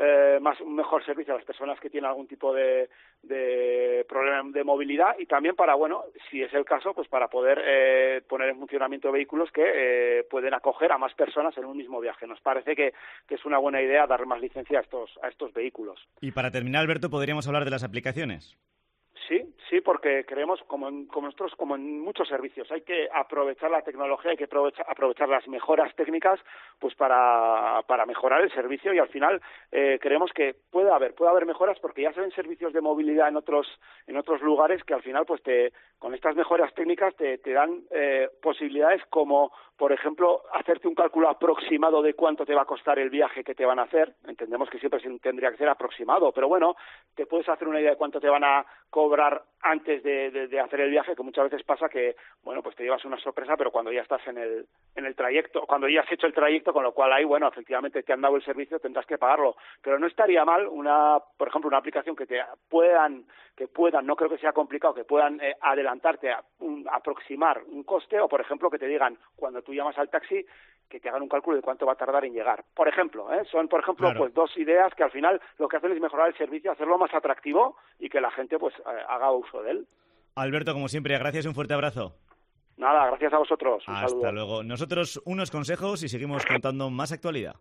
un mejor servicio a las personas que tienen algún tipo de problema de movilidad, y también para, si es el caso, pues para poder poner en funcionamiento vehículos que pueden acoger a más personas en un mismo viaje. Nos parece que es una buena idea dar más licencia a estos vehículos. Y para terminar, Alberto, ¿podríamos hablar de las aplicaciones? Sí, porque creemos, como en muchos servicios, hay que aprovechar la tecnología, hay que aprovechar las mejoras técnicas, pues para mejorar el servicio, y al final creemos que puede haber mejoras, porque ya se ven servicios de movilidad en otros lugares que al final, pues con estas mejoras técnicas te dan posibilidades como, por ejemplo, hacerte un cálculo aproximado de cuánto te va a costar el viaje que te van a hacer. Entendemos que siempre tendría que ser aproximado, pero te puedes hacer una idea de cuánto te van a cobrar antes de hacer el viaje, que muchas veces pasa que, pues te llevas una sorpresa, pero cuando ya estás en el trayecto, cuando ya has hecho el trayecto, con lo cual ahí, efectivamente te han dado el servicio, tendrás que pagarlo. Pero no estaría mal por ejemplo, una aplicación que puedan, no creo que sea complicado, que puedan adelantarte aproximar un coste, o por ejemplo que te digan, cuando tú llamas al taxi, que te hagan un cálculo de cuánto va a tardar en llegar. Por ejemplo, son claro, pues dos ideas que al final lo que hacen es mejorar el servicio, hacerlo más atractivo y que la gente haga uso de él. Alberto, como siempre, gracias y un fuerte abrazo. Nada, gracias a vosotros. Hasta luego. Nosotros unos consejos y seguimos contando más actualidad.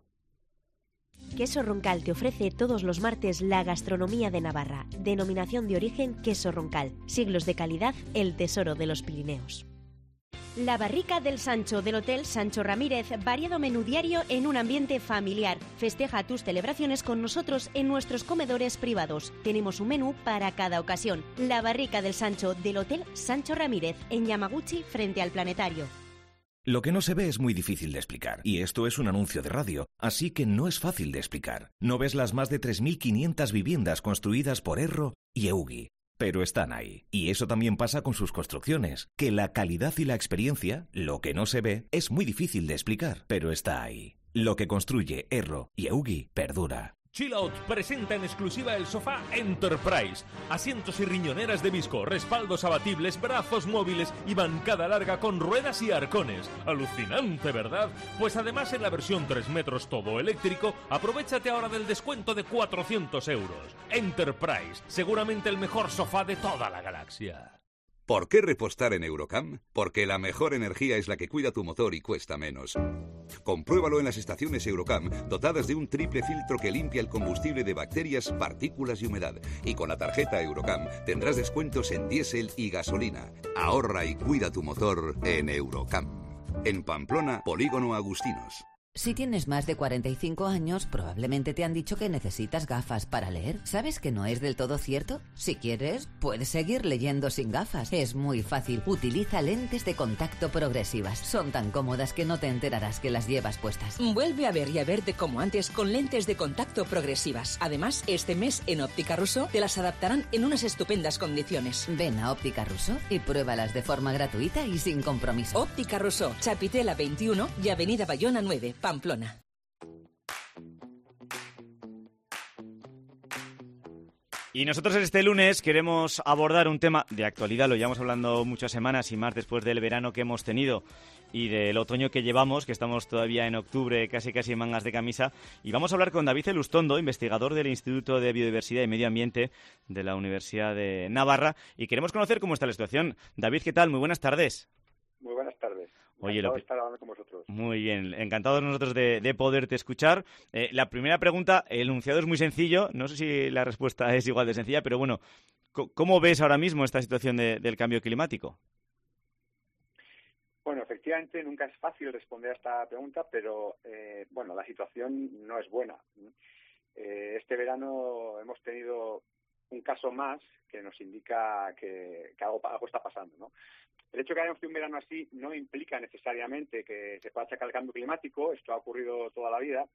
Queso Roncal te ofrece todos los martes la gastronomía de Navarra. Denominación de origen Queso Roncal. Siglos de calidad, el tesoro de los Pirineos. La Barrica del Sancho del Hotel Sancho Ramírez, variado menú diario en un ambiente familiar. Festeja tus celebraciones con nosotros en nuestros comedores privados. Tenemos un menú para cada ocasión. La Barrica del Sancho del Hotel Sancho Ramírez, en Yamaguchi, frente al Planetario. Lo que no se ve es muy difícil de explicar, y esto es un anuncio de radio, así que no es fácil de explicar. No ves las más de 3.500 viviendas construidas por Erro y Eugi, pero están ahí. Y eso también pasa con sus construcciones, que la calidad y la experiencia, lo que no se ve, es muy difícil de explicar, pero está ahí. Lo que construye Erro y Eugi perdura. Chill Out presenta en exclusiva el sofá Enterprise. Asientos y riñoneras de visco, respaldos abatibles, brazos móviles y bancada larga con ruedas y arcones. Alucinante, ¿verdad? Pues además en la versión 3 metros todo eléctrico, aprovéchate ahora del descuento de 400 euros. Enterprise, seguramente el mejor sofá de toda la galaxia. ¿Por qué repostar en Eurocam? Porque la mejor energía es la que cuida tu motor y cuesta menos. Compruébalo en las estaciones Eurocam, dotadas de un triple filtro que limpia el combustible de bacterias, partículas y humedad. Y con la tarjeta Eurocam tendrás descuentos en diésel y gasolina. Ahorra y cuida tu motor en Eurocam. En Pamplona, Polígono Agustinos. Si tienes más de 45 años, probablemente te han dicho que necesitas gafas para leer. ¿Sabes que no es del todo cierto? Si quieres, puedes seguir leyendo sin gafas. Es muy fácil. Utiliza lentes de contacto progresivas. Son tan cómodas que no te enterarás que las llevas puestas. Vuelve a ver y a verte como antes con lentes de contacto progresivas. Además, este mes en Óptica Rousseau te las adaptarán en unas estupendas condiciones. Ven a Óptica Rousseau y pruébalas de forma gratuita y sin compromiso. Óptica Rousseau, Chapitela 21 y Avenida Bayona 9. Pamplona. Y nosotros este lunes queremos abordar un tema de actualidad, lo llevamos hablando muchas semanas y más después del verano que hemos tenido y del otoño que llevamos, que estamos todavía en octubre, casi en mangas de camisa. Y vamos a hablar con David Elustondo, investigador del Instituto de Biodiversidad y Medio Ambiente de la Universidad de Navarra. Y queremos conocer cómo está la situación. David, ¿qué tal? Muy buenas tardes. Muy buenas tardes. Oye, encantado de estar hablando con vosotros. Muy bien, encantados nosotros de poderte escuchar. La primera pregunta, el enunciado es muy sencillo, no sé si la respuesta es igual de sencilla, pero bueno, ¿cómo ves ahora mismo esta situación del cambio climático? Bueno, efectivamente nunca es fácil responder a esta pregunta, pero bueno, la situación no es buena. Este verano hemos tenido un caso más que nos indica que algo está pasando, ¿no? El hecho de que hayamos tenido un verano así no implica necesariamente que se pueda achacar el cambio climático. Esto ha ocurrido toda la vida,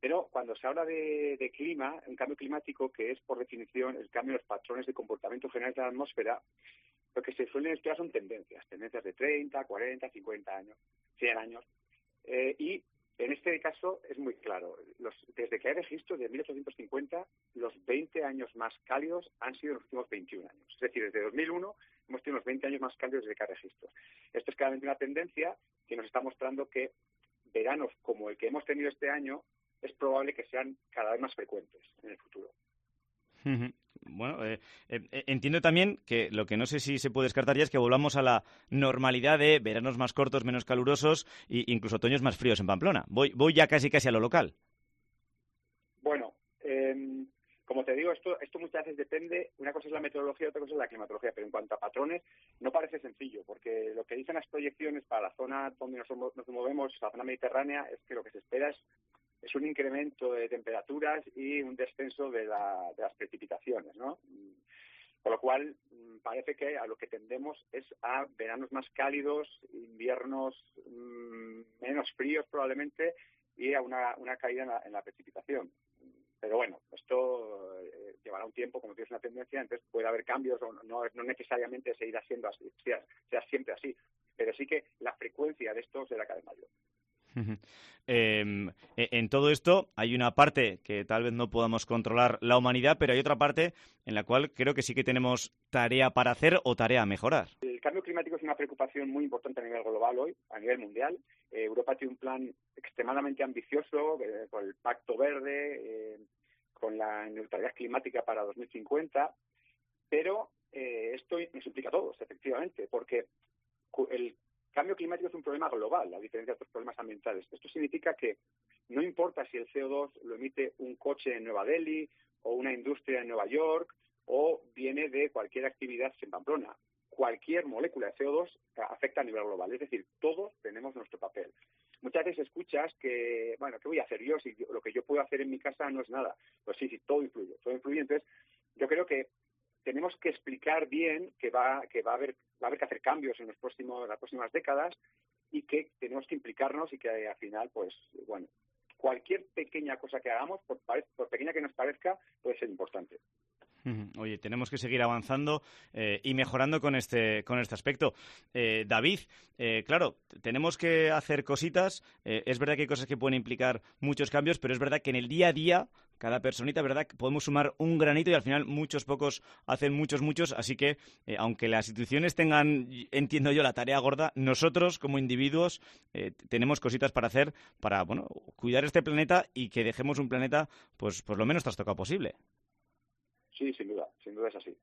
Pero cuando se habla de clima, un cambio climático, que es por definición el cambio de los patrones de comportamiento general de la atmósfera, lo que se suelen estudiar son tendencias de 30, 40, 50 años, 100 años. Y en este caso es muy claro. Desde que hay registros de 1850, los 20 años más cálidos han sido los últimos 21 años. Es decir, desde 2001 hemos tenido los 20 años más cálidos desde que hay registros. Esto es claramente una tendencia que nos está mostrando que veranos como el que hemos tenido este año es probable que sean cada vez más frecuentes en el futuro. Bueno, entiendo también que lo que no sé si se puede descartar ya es que volvamos a la normalidad de veranos más cortos, menos calurosos e incluso otoños más fríos en Pamplona. Voy ya casi a lo local. Bueno, como te digo, esto muchas veces depende. Una cosa es la meteorología, otra cosa es la climatología, pero en cuanto a patrones no parece sencillo, porque lo que dicen las proyecciones para la zona donde nos movemos, la zona mediterránea, es que lo que se espera es un incremento de temperaturas y un descenso de las precipitaciones, ¿no? Con lo cual, parece que a lo que tendemos es a veranos más cálidos, inviernos menos fríos probablemente, y a una caída en la precipitación. Pero bueno, esto llevará un tiempo, como tienes una tendencia, entonces puede haber cambios, o no necesariamente seguirá siendo así, sea siempre así, pero sí que la frecuencia de esto será cada vez mayor. En todo esto hay una parte que tal vez no podamos controlar la humanidad, pero hay otra parte en la cual creo que sí que tenemos tarea para hacer o tarea a mejorar. El cambio climático es una preocupación muy importante a nivel global hoy, a nivel mundial. Europa tiene un plan extremadamente ambicioso con el Pacto Verde, con la neutralidad climática para 2050, pero esto nos implica a todos, efectivamente, porque el cambio climático es un problema global, a diferencia de otros problemas ambientales. Esto significa que no importa si el CO2 lo emite un coche en Nueva Delhi o una industria en Nueva York o viene de cualquier actividad en Pamplona. Cualquier molécula de CO2 afecta a nivel global. Es decir, todos tenemos nuestro papel. Muchas veces escuchas que, bueno, ¿qué voy a hacer yo si lo que yo puedo hacer en mi casa no es nada? Pues sí, todo influye. Entonces, yo creo que tenemos que explicar bien que va a haber que hacer cambios en las próximas décadas y que tenemos que implicarnos y que al final, pues, bueno, cualquier pequeña cosa que hagamos, por pequeña que nos parezca, puede ser importante. Oye, tenemos que seguir avanzando y mejorando con este aspecto. David, claro, tenemos que hacer cositas. Es verdad que hay cosas que pueden implicar muchos cambios, pero es verdad que en el día a día, cada personita, ¿verdad?, podemos sumar un granito y al final muchos pocos hacen muchos. Así que, aunque las instituciones tengan, entiendo yo, la tarea gorda, nosotros como individuos tenemos cositas para hacer para, bueno, cuidar este planeta y que dejemos un planeta, pues lo menos trastocado posible. Sí, sin duda es así.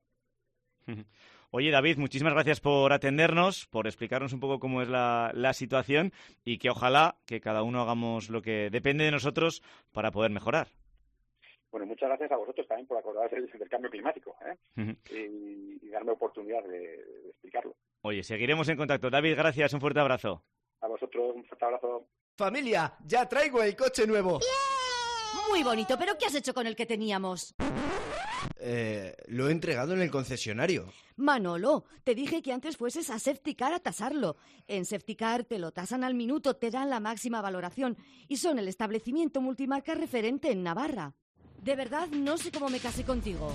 Oye, David, muchísimas gracias por atendernos, por explicarnos un poco cómo es la situación y que ojalá que cada uno hagamos lo que depende de nosotros para poder mejorar. Bueno, muchas gracias a vosotros también por acordaros del cambio climático y darme oportunidad de explicarlo. Oye, seguiremos en contacto. David, gracias, un fuerte abrazo. A vosotros, un fuerte abrazo. Familia, ya traigo el coche nuevo. Muy bonito, pero ¿qué has hecho con el que teníamos? Lo he entregado en el concesionario. Manolo, te dije que antes fueses a Safetycar a tasarlo. En Safetycar te lo tasan al minuto, te dan la máxima valoración y son el establecimiento multimarca referente en Navarra. De verdad, no sé cómo me casé contigo.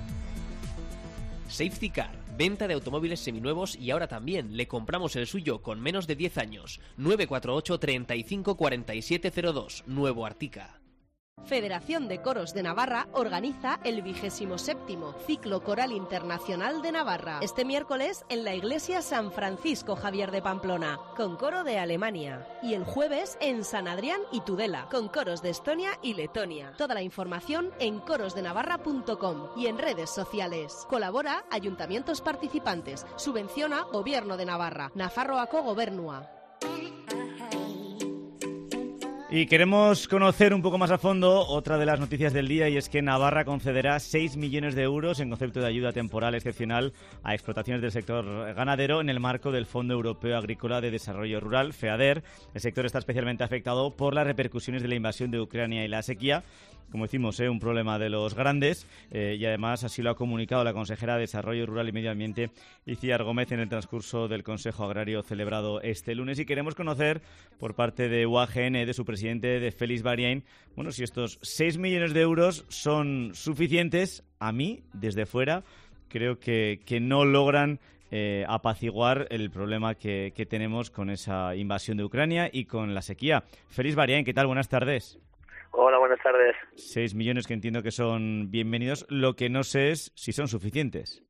Safetycar, venta de automóviles seminuevos y ahora también le compramos el suyo con menos de 10 años. 948 35 4702, Nuevo Artica. Federación de Coros de Navarra organiza el 27º Ciclo Coral Internacional de Navarra. Este miércoles en la Iglesia San Francisco Javier de Pamplona, con coro de Alemania. Y el jueves en San Adrián y Tudela, con coros de Estonia y Letonia. Toda la información en corosdenavarra.com y en redes sociales. Colabora Ayuntamientos participantes. Subvenciona Gobierno de Navarra. Nafarroako Gobernua. Y queremos conocer un poco más a fondo otra de las noticias del día, y es que Navarra concederá 6 millones de euros en concepto de ayuda temporal excepcional a explotaciones del sector ganadero en el marco del Fondo Europeo Agrícola de Desarrollo Rural, FEADER. El sector está especialmente afectado por las repercusiones de la invasión de Ucrania y la sequía. Como decimos, un problema de los grandes, y además así lo ha comunicado la consejera de Desarrollo Rural y Medio Ambiente, Iciar Gómez, en el transcurso del Consejo Agrario celebrado este lunes. Y queremos conocer por parte de UAGN, de su presidente, presidente de Félix Bariain, bueno, si estos 6 millones de euros son suficientes. A mí, desde fuera, creo que no logran apaciguar el problema que tenemos con esa invasión de Ucrania y con la sequía. Félix Bariain, ¿qué tal? Buenas tardes. Hola, buenas tardes. 6 millones que entiendo que son bienvenidos. Lo que no sé es si son suficientes.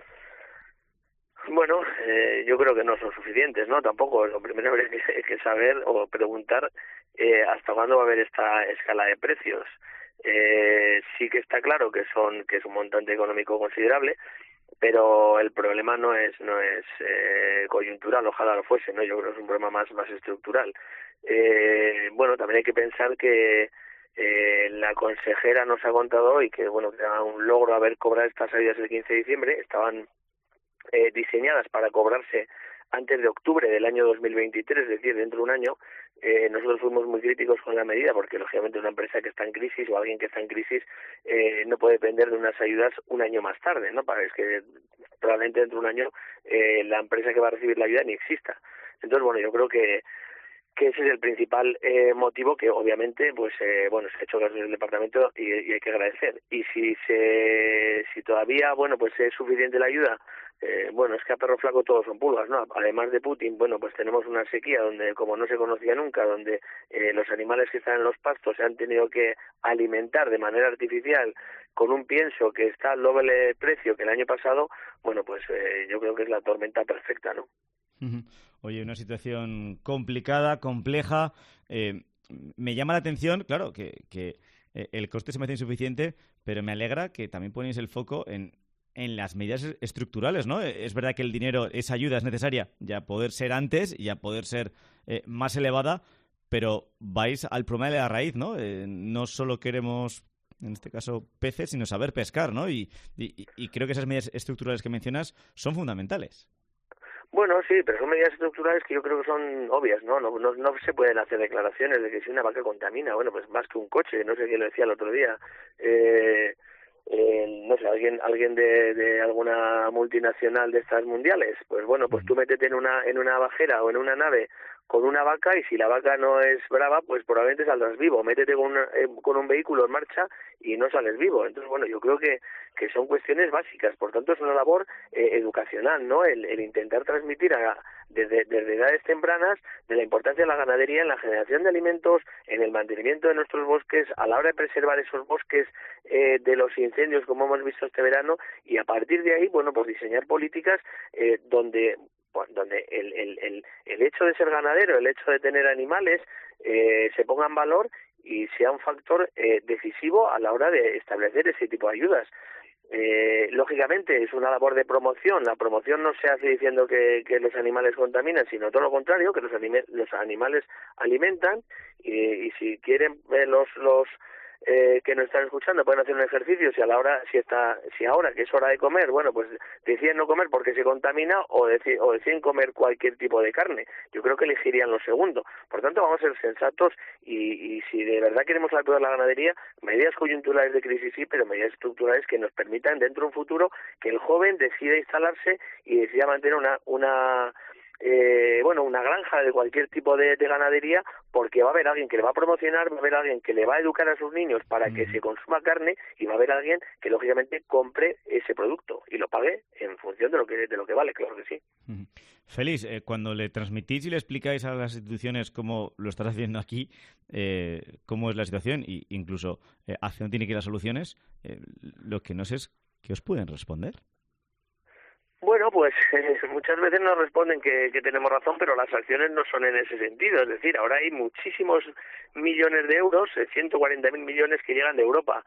Bueno, yo creo que no son suficientes, ¿no? Tampoco. Lo primero habría que saber o preguntar hasta cuándo va a haber esta escala de precios. Sí que está claro que es un montante económico considerable, pero el problema no es coyuntural, ojalá lo fuese, ¿no? Yo creo que es un problema más estructural. Bueno, también hay que pensar que la consejera nos ha contado hoy que, bueno, que era un logro haber cobrado estas ayudas el 15 de diciembre, estaban diseñadas para cobrarse antes de octubre del año 2023, es decir, dentro de un año. Nosotros fuimos muy críticos con la medida porque, lógicamente, una empresa que está en crisis o alguien que está en crisis no puede depender de unas ayudas un año más tarde, ¿no? Es que probablemente dentro de un año la empresa que va a recibir la ayuda ni exista. Entonces, bueno, yo creo que ese es el principal motivo que, obviamente, pues bueno, se ha hecho caso del departamento y hay que agradecer. Y si todavía, bueno, pues es suficiente la ayuda, bueno, es que a perro flaco todos son pulgas, ¿no? Además de Putin, bueno, pues tenemos una sequía donde, como no se conocía nunca, donde los animales que están en los pastos se han tenido que alimentar de manera artificial con un pienso que está al doble precio que el año pasado. Bueno, pues yo creo que es la tormenta perfecta, ¿no? Oye, una situación complicada, compleja. Me llama la atención, claro, que el coste se me hace insuficiente, pero me alegra que también ponéis el foco en las medidas estructurales, ¿no? Es verdad que el dinero, esa ayuda es necesaria ya poder ser antes, ya poder ser más elevada, pero vais al problema de la raíz, ¿no? No solo queremos, en este caso, peces, sino saber pescar, ¿no? Y creo que esas medidas estructurales que mencionas son fundamentales. Bueno, sí, pero son medidas estructurales que yo creo que son obvias, ¿no? No se pueden hacer declaraciones de que si una vaca contamina, bueno, pues más que un coche, no sé quién lo decía el otro día. No sé, alguien de alguna multinacional de estas mundiales, pues bueno, pues tú métete en una bajera o en una nave con una vaca y si la vaca no es brava, pues probablemente saldrás vivo. Métete con un vehículo en marcha y no sales vivo. Entonces, bueno, yo creo que son cuestiones básicas. Por tanto, es una labor educacional, ¿no? El intentar transmitir desde edades tempranas de la importancia de la ganadería en la generación de alimentos, en el mantenimiento de nuestros bosques, a la hora de preservar esos bosques de los incendios, como hemos visto este verano, y a partir de ahí, bueno, pues diseñar políticas donde el hecho de ser ganadero, el hecho de tener animales, se ponga en valor y sea un factor decisivo a la hora de establecer ese tipo de ayudas. Lógicamente es una labor de promoción. La promoción no se hace diciendo que los animales contaminan, sino todo lo contrario, que los animales alimentan y si quieren los que nos están escuchando pueden hacer un ejercicio si ahora que es hora de comer, bueno, pues deciden no comer porque se contamina o deciden comer cualquier tipo de carne. Yo creo que elegirían lo segundo. Por tanto, vamos a ser sensatos y si de verdad queremos ayudar a la ganadería, medidas coyunturales de crisis sí, pero medidas estructurales que nos permitan dentro de un futuro que el joven decida instalarse y decida mantener una granja de cualquier tipo de ganadería, porque va a haber alguien que le va a promocionar, va a haber alguien que le va a educar a sus niños para que se consuma carne y va a haber alguien que lógicamente compre ese producto y lo pague en función de lo que vale, claro que sí. Félix, cuando le transmitís y le explicáis a las instituciones cómo lo estás haciendo aquí, cómo es la situación e incluso hacia dónde tiene que ir las soluciones, lo que no sé es qué os pueden responder. Bueno, pues muchas veces nos responden que tenemos razón, pero las acciones no son en ese sentido. Es decir, ahora hay muchísimos millones de euros, 140.000 millones que llegan de Europa.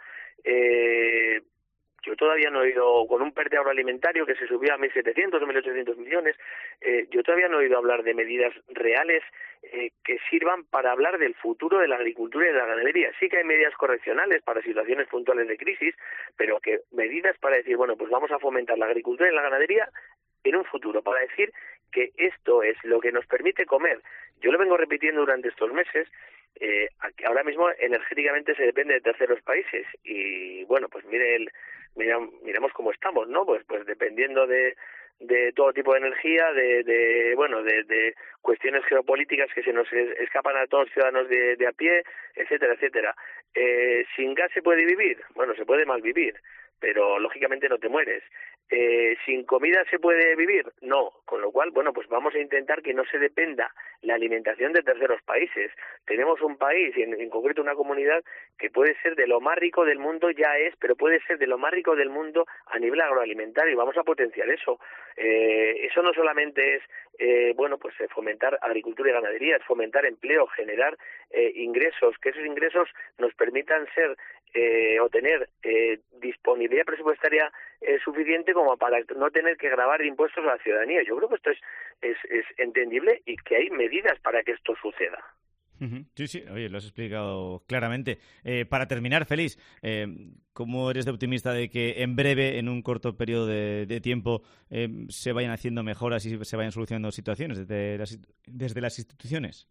Yo todavía no he oído, con un PER de agroalimentario que se subió a 1.700 o 1.800 millones, yo todavía no he oído hablar de medidas reales que sirvan para hablar del futuro de la agricultura y de la ganadería. Sí que hay medidas correccionales para situaciones puntuales de crisis, pero que medidas para decir, bueno, pues vamos a fomentar la agricultura y la ganadería en un futuro, para decir que esto es lo que nos permite comer. Yo lo vengo repitiendo durante estos meses. Ahora mismo energéticamente se depende de terceros países y bueno, pues miremos cómo estamos, ¿no? Pues dependiendo de de todo tipo de energía, de cuestiones geopolíticas que se nos escapan a todos los ciudadanos de a pie, etcétera, etcétera. ¿Sin gas se puede vivir? Bueno, se puede mal vivir, pero lógicamente no te mueres. ¿Sin comida se puede vivir? No, con lo cual, bueno, pues vamos a intentar que no se dependa la alimentación de terceros países. Tenemos un país, y en concreto una comunidad, que puede ser de lo más rico del mundo, ya es, pero puede ser de lo más rico del mundo a nivel agroalimentario, y vamos a potenciar eso. Eso no solamente es, fomentar agricultura y ganadería, es fomentar empleo, generar ingresos, que esos ingresos nos permitan ser o tener disponibilidad presupuestaria suficiente como para no tener que gravar impuestos a la ciudadanía. Yo creo que esto es entendible y que hay medidas para que esto suceda. Sí, oye, lo has explicado claramente. Para terminar, Félix, ¿cómo eres de optimista de que en breve, en un corto periodo de tiempo, se vayan haciendo mejoras y se vayan solucionando situaciones desde las instituciones?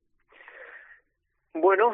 Bueno,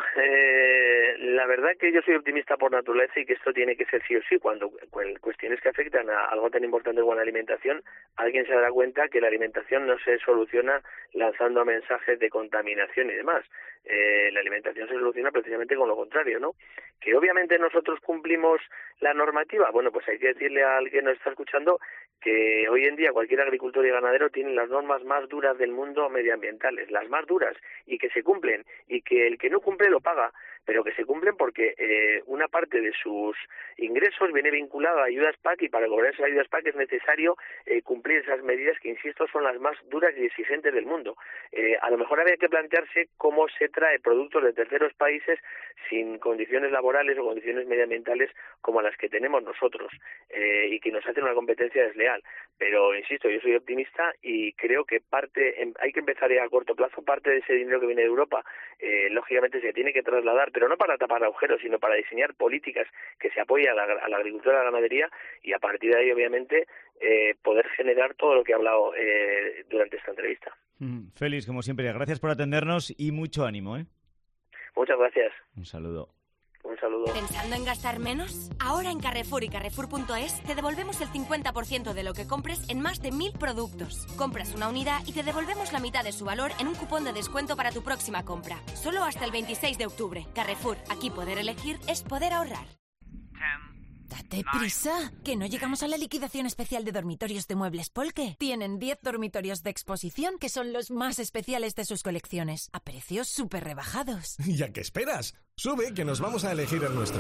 la verdad que yo soy optimista por naturaleza y que esto tiene que ser sí o sí. Cuando cuestiones que afectan a algo tan importante como la alimentación, alguien se dará cuenta que la alimentación no se soluciona lanzando mensajes de contaminación y demás. La alimentación se soluciona precisamente con lo contrario, ¿no? Que obviamente nosotros cumplimos la normativa. Bueno, pues hay que decirle al que nos está escuchando que hoy en día cualquier agricultor y ganadero tiene las normas más duras del mundo medioambientales, las más duras, y que se cumplen, y que el que no cumple lo paga, pero que se cumplen porque una parte de sus ingresos viene vinculada a ayudas PAC, y para cobrar esas ayudas PAC es necesario cumplir esas medidas que, insisto, son las más duras y exigentes del mundo. A lo mejor habría que plantearse cómo se trae productos de terceros países sin condiciones laborales o condiciones medioambientales como las que tenemos nosotros, y que nos hacen una competencia desleal. Pero, insisto, yo soy optimista y creo que hay que empezar a corto plazo. Parte de ese dinero que viene de Europa, lógicamente se tiene que trasladar, pero no para tapar agujeros, sino para diseñar políticas que se apoyen a la agricultura y a la ganadería, y a partir de ahí, obviamente, poder generar todo lo que he hablado durante esta entrevista. Félix, como siempre, gracias por atendernos y mucho ánimo, ¿eh? Muchas gracias. Un saludo. Un saludo. ¿Pensando en gastar menos? Ahora en Carrefour y Carrefour.es te devolvemos el 50% de lo que compres en más de 1000 productos. Compras una unidad y te devolvemos la mitad de su valor en un cupón de descuento para tu próxima compra. Solo hasta el 26 de octubre. Carrefour, aquí poder elegir es poder ahorrar. ¡Date prisa! ¡Que no llegamos a la liquidación especial de dormitorios de Muebles Polke! Tienen 10 dormitorios de exposición que son los más especiales de sus colecciones, a precios súper rebajados. ¿Y a qué esperas? Sube, que nos vamos a elegir el nuestro.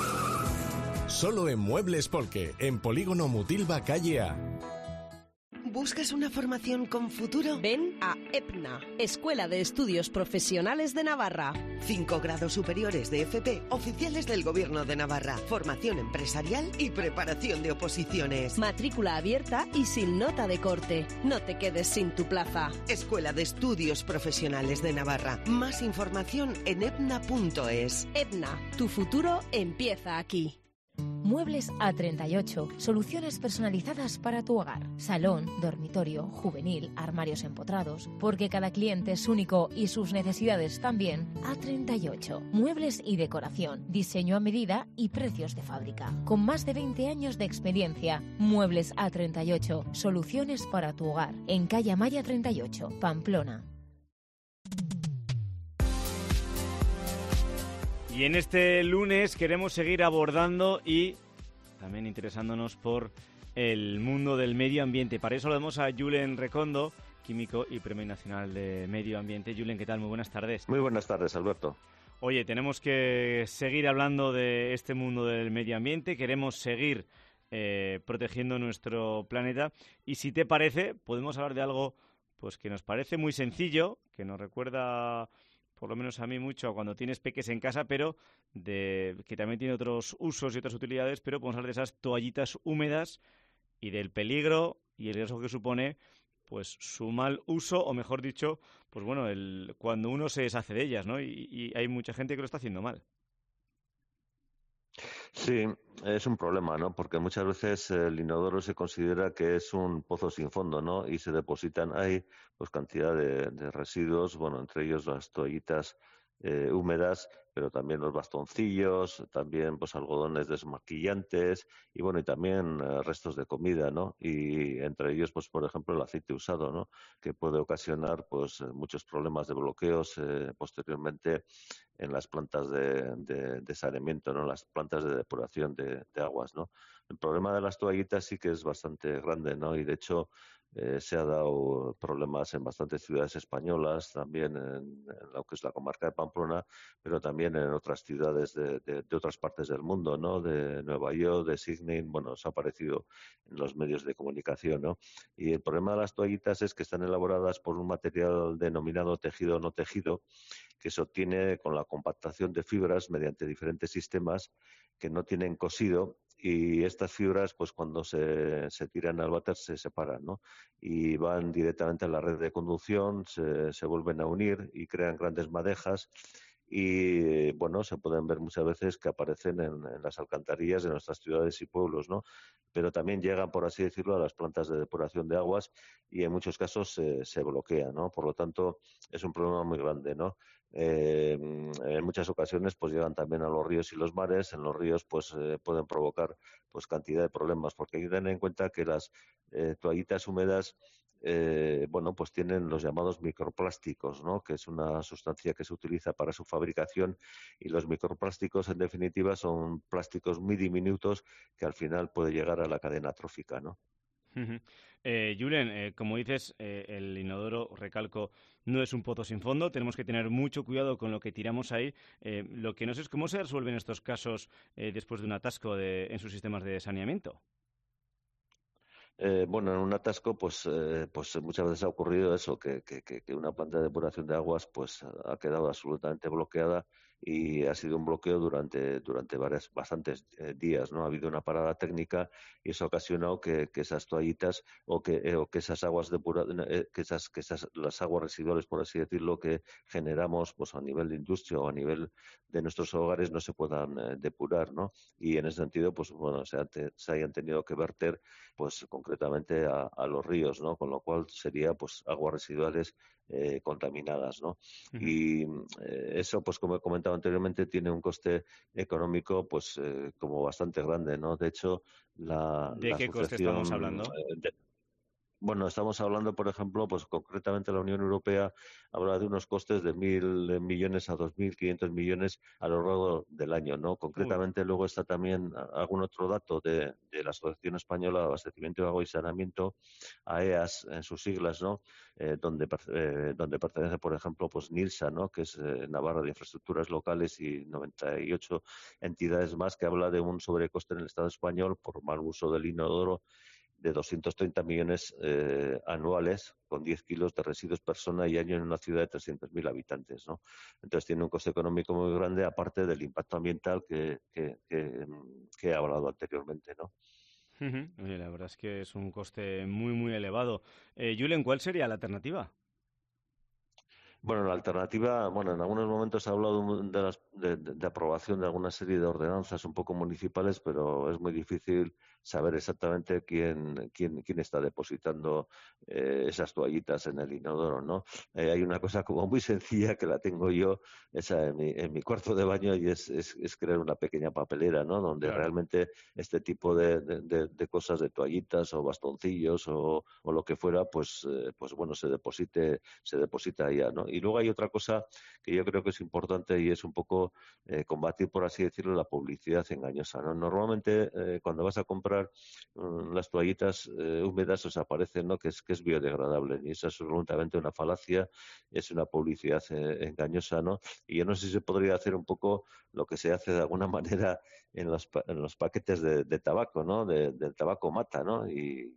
Solo en Muebles Polke, en Polígono Mutilva, calle A. ¿Buscas una formación con futuro? Ven a EPNA, Escuela de Estudios Profesionales de Navarra. 5 grados superiores de FP, oficiales del Gobierno de Navarra, formación empresarial y preparación de oposiciones. Matrícula abierta y sin nota de corte. No te quedes sin tu plaza. Escuela de Estudios Profesionales de Navarra. Más información en epna.es. EPNA, tu futuro empieza aquí. Muebles A38, soluciones personalizadas para tu hogar. Salón, dormitorio, juvenil, armarios empotrados. Porque cada cliente es único y sus necesidades también. A38, muebles y decoración, diseño a medida y precios de fábrica. Con más de 20 años de experiencia, Muebles A38, soluciones para tu hogar. En calle Amaya 38, Pamplona. Y en este lunes queremos seguir abordando y también interesándonos por el mundo del medio ambiente. Para eso lo vemos a Julen Recondo, químico y Premio Nacional de Medio Ambiente. Julen, ¿qué tal? Muy buenas tardes. Muy buenas tardes, Alberto. Oye, tenemos que seguir hablando de este mundo del medio ambiente. Queremos seguir protegiendo nuestro planeta. Y si te parece, podemos hablar de algo pues que nos parece muy sencillo, que nos recuerda, por lo menos a mí, mucho cuando tienes peques en casa, pero que también tiene otros usos y otras utilidades, pero podemos hablar de esas toallitas húmedas y del peligro y el riesgo que supone pues su mal uso, o mejor dicho, pues bueno, cuando uno se deshace de ellas, ¿no? Y hay mucha gente que lo está haciendo mal. Sí, es un problema, ¿no? Porque muchas veces el inodoro se considera que es un pozo sin fondo, ¿no? Y se depositan ahí pues cantidad de residuos, bueno, entre ellos las toallitas húmedas, pero también los bastoncillos, también pues algodones desmaquillantes y bueno, y también restos de comida, ¿no? Y entre ellos, pues por ejemplo, el aceite usado, ¿no? Que puede ocasionar pues muchos problemas de bloqueos posteriormente en las plantas de saneamiento, ¿no? Las plantas de depuración de aguas, ¿no? El problema de las toallitas sí que es bastante grande, ¿no? Y de hecho se ha dado problemas en bastantes ciudades españolas, también en lo que es la comarca de Pamplona, pero también en otras ciudades de otras partes del mundo, ¿no? De Nueva York, de Sydney, bueno, se ha aparecido en los medios de comunicación, ¿no? Y el problema de las toallitas es que están elaboradas por un material denominado tejido no tejido, que se obtiene con la compactación de fibras mediante diferentes sistemas que no tienen cosido, y estas fibras, pues cuando se tiran al váter se separan, ¿no? Y van directamente a la red de conducción, se vuelven a unir y crean grandes madejas. Y bueno, se pueden ver muchas veces que aparecen en las alcantarillas de nuestras ciudades y pueblos, ¿no? Pero también llegan, por así decirlo, a las plantas de depuración de aguas y en muchos casos se bloquean, ¿no? Por lo tanto, es un problema muy grande, ¿no? En muchas ocasiones pues llegan también a los ríos y los mares. En los ríos pues pueden provocar pues cantidad de problemas, porque hay que tener en cuenta que las toallitas húmedas bueno, pues tienen los llamados microplásticos, ¿no? Que es una sustancia que se utiliza para su fabricación, y los microplásticos en definitiva son plásticos muy diminutos que al final puede llegar a la cadena trófica, ¿no? Julen, como dices, el inodoro, recalco, no es un pozo sin fondo. Tenemos que tener mucho cuidado con lo que tiramos ahí. Lo que no sé es cómo se resuelven estos casos después de un atasco en sus sistemas de saneamiento. Bueno, en un atasco, pues muchas veces ha ocurrido eso, que una planta de depuración de aguas pues ha quedado absolutamente bloqueada, y ha sido un bloqueo durante bastantes días, ¿no? Ha habido una parada técnica y eso ha ocasionado que esas toallitas o que esas aguas las aguas residuales, por así decirlo, que generamos pues a nivel de industria o a nivel de nuestros hogares no se puedan depurar, ¿no? Y en ese sentido, pues bueno, se hayan tenido que verter pues concretamente a los ríos, ¿no? Con lo cual sería pues aguas residuales contaminadas, ¿no? Y eso, pues como he comentado anteriormente, tiene un coste económico pues como bastante grande, ¿no? De hecho, ¿De qué coste estamos hablando? Bueno, estamos hablando, por ejemplo, pues concretamente la Unión Europea habla de unos costes de 1.000 millones a 2.500 millones a lo largo del año, ¿no? Concretamente luego está también algún otro dato de la Asociación Española de Abastecimiento de Agua y Saneamiento, AEAS en sus siglas, ¿no? Donde pertenece, por ejemplo, pues NILSA, ¿no? Que es Navarra de Infraestructuras Locales, y 98 entidades más, que habla de un sobrecoste en el Estado español por mal uso del inodoro de 230 millones anuales, con 10 kilos de residuos persona y año en una ciudad de 300.000 habitantes, ¿no? Entonces tiene un coste económico muy grande, aparte del impacto ambiental que he hablado anteriormente, ¿no? Oye, la verdad es que es un coste muy, muy elevado. Julen, ¿cuál sería la alternativa? Bueno, la alternativa, bueno, en algunos momentos se ha hablado de aprobación de alguna serie de ordenanzas un poco municipales, pero es muy difícil saber exactamente quién está depositando esas toallitas en el inodoro, ¿no? Hay una cosa como muy sencilla que la tengo yo, esa en mi cuarto de baño, y es crear una pequeña papelera, ¿no? Donde realmente este tipo de cosas, de toallitas o bastoncillos o lo que fuera, pues bueno, se deposita allá, ¿no? Y luego hay otra cosa que yo creo que es importante, y es un poco combatir, por así decirlo, la publicidad engañosa, ¿no? Normalmente cuando vas a comprar las toallitas húmedas os aparecen, ¿no? que es biodegradable, y eso es absolutamente una falacia, es una publicidad engañosa, ¿no? Y yo no sé si se podría hacer un poco lo que se hace de alguna manera en los paquetes de tabaco, ¿no? Del tabaco mata, ¿no?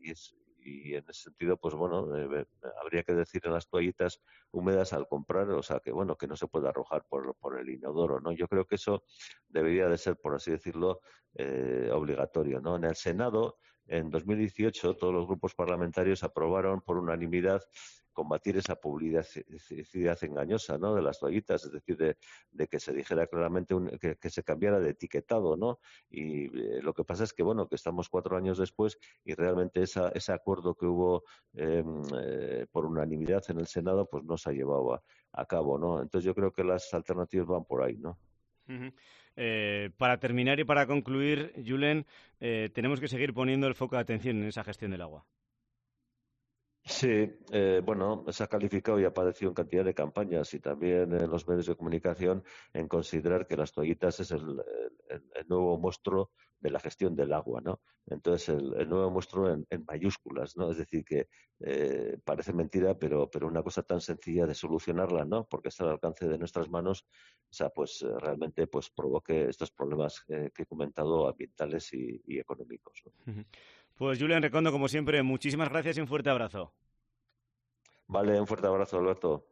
Y en ese sentido, pues bueno, habría que decir en las toallitas húmedas al comprar, o sea, que bueno, que no se puede arrojar por el inodoro, ¿no? Yo creo que eso debería de ser, por así decirlo, obligatorio, ¿no? En el Senado en 2018 todos los grupos parlamentarios aprobaron por unanimidad combatir esa publicidad engañosa, ¿no?, de las toallitas, es decir, de que se dijera claramente que se cambiara de etiquetado, ¿no? Y lo que pasa es que, bueno, que estamos 4 años después y realmente ese acuerdo que hubo por unanimidad en el Senado, pues no se ha llevado a cabo, ¿no? Entonces yo creo que las alternativas van por ahí, ¿no? Para terminar y para concluir, Julen, tenemos que seguir poniendo el foco de atención en esa gestión del agua. Sí, bueno, se ha calificado y ha aparecido en cantidad de campañas y también en los medios de comunicación en considerar que las toallitas es el nuevo monstruo de la gestión del agua, ¿no? Entonces, el nuevo monstruo en mayúsculas, ¿no? Es decir, que parece mentira, pero una cosa tan sencilla de solucionarla, ¿no? Porque está al alcance de nuestras manos, o sea, pues realmente pues provoque estos problemas que he comentado, ambientales y económicos, ¿no? Pues Julen Recondo, como siempre, muchísimas gracias y un fuerte abrazo. Vale, un fuerte abrazo, Alberto.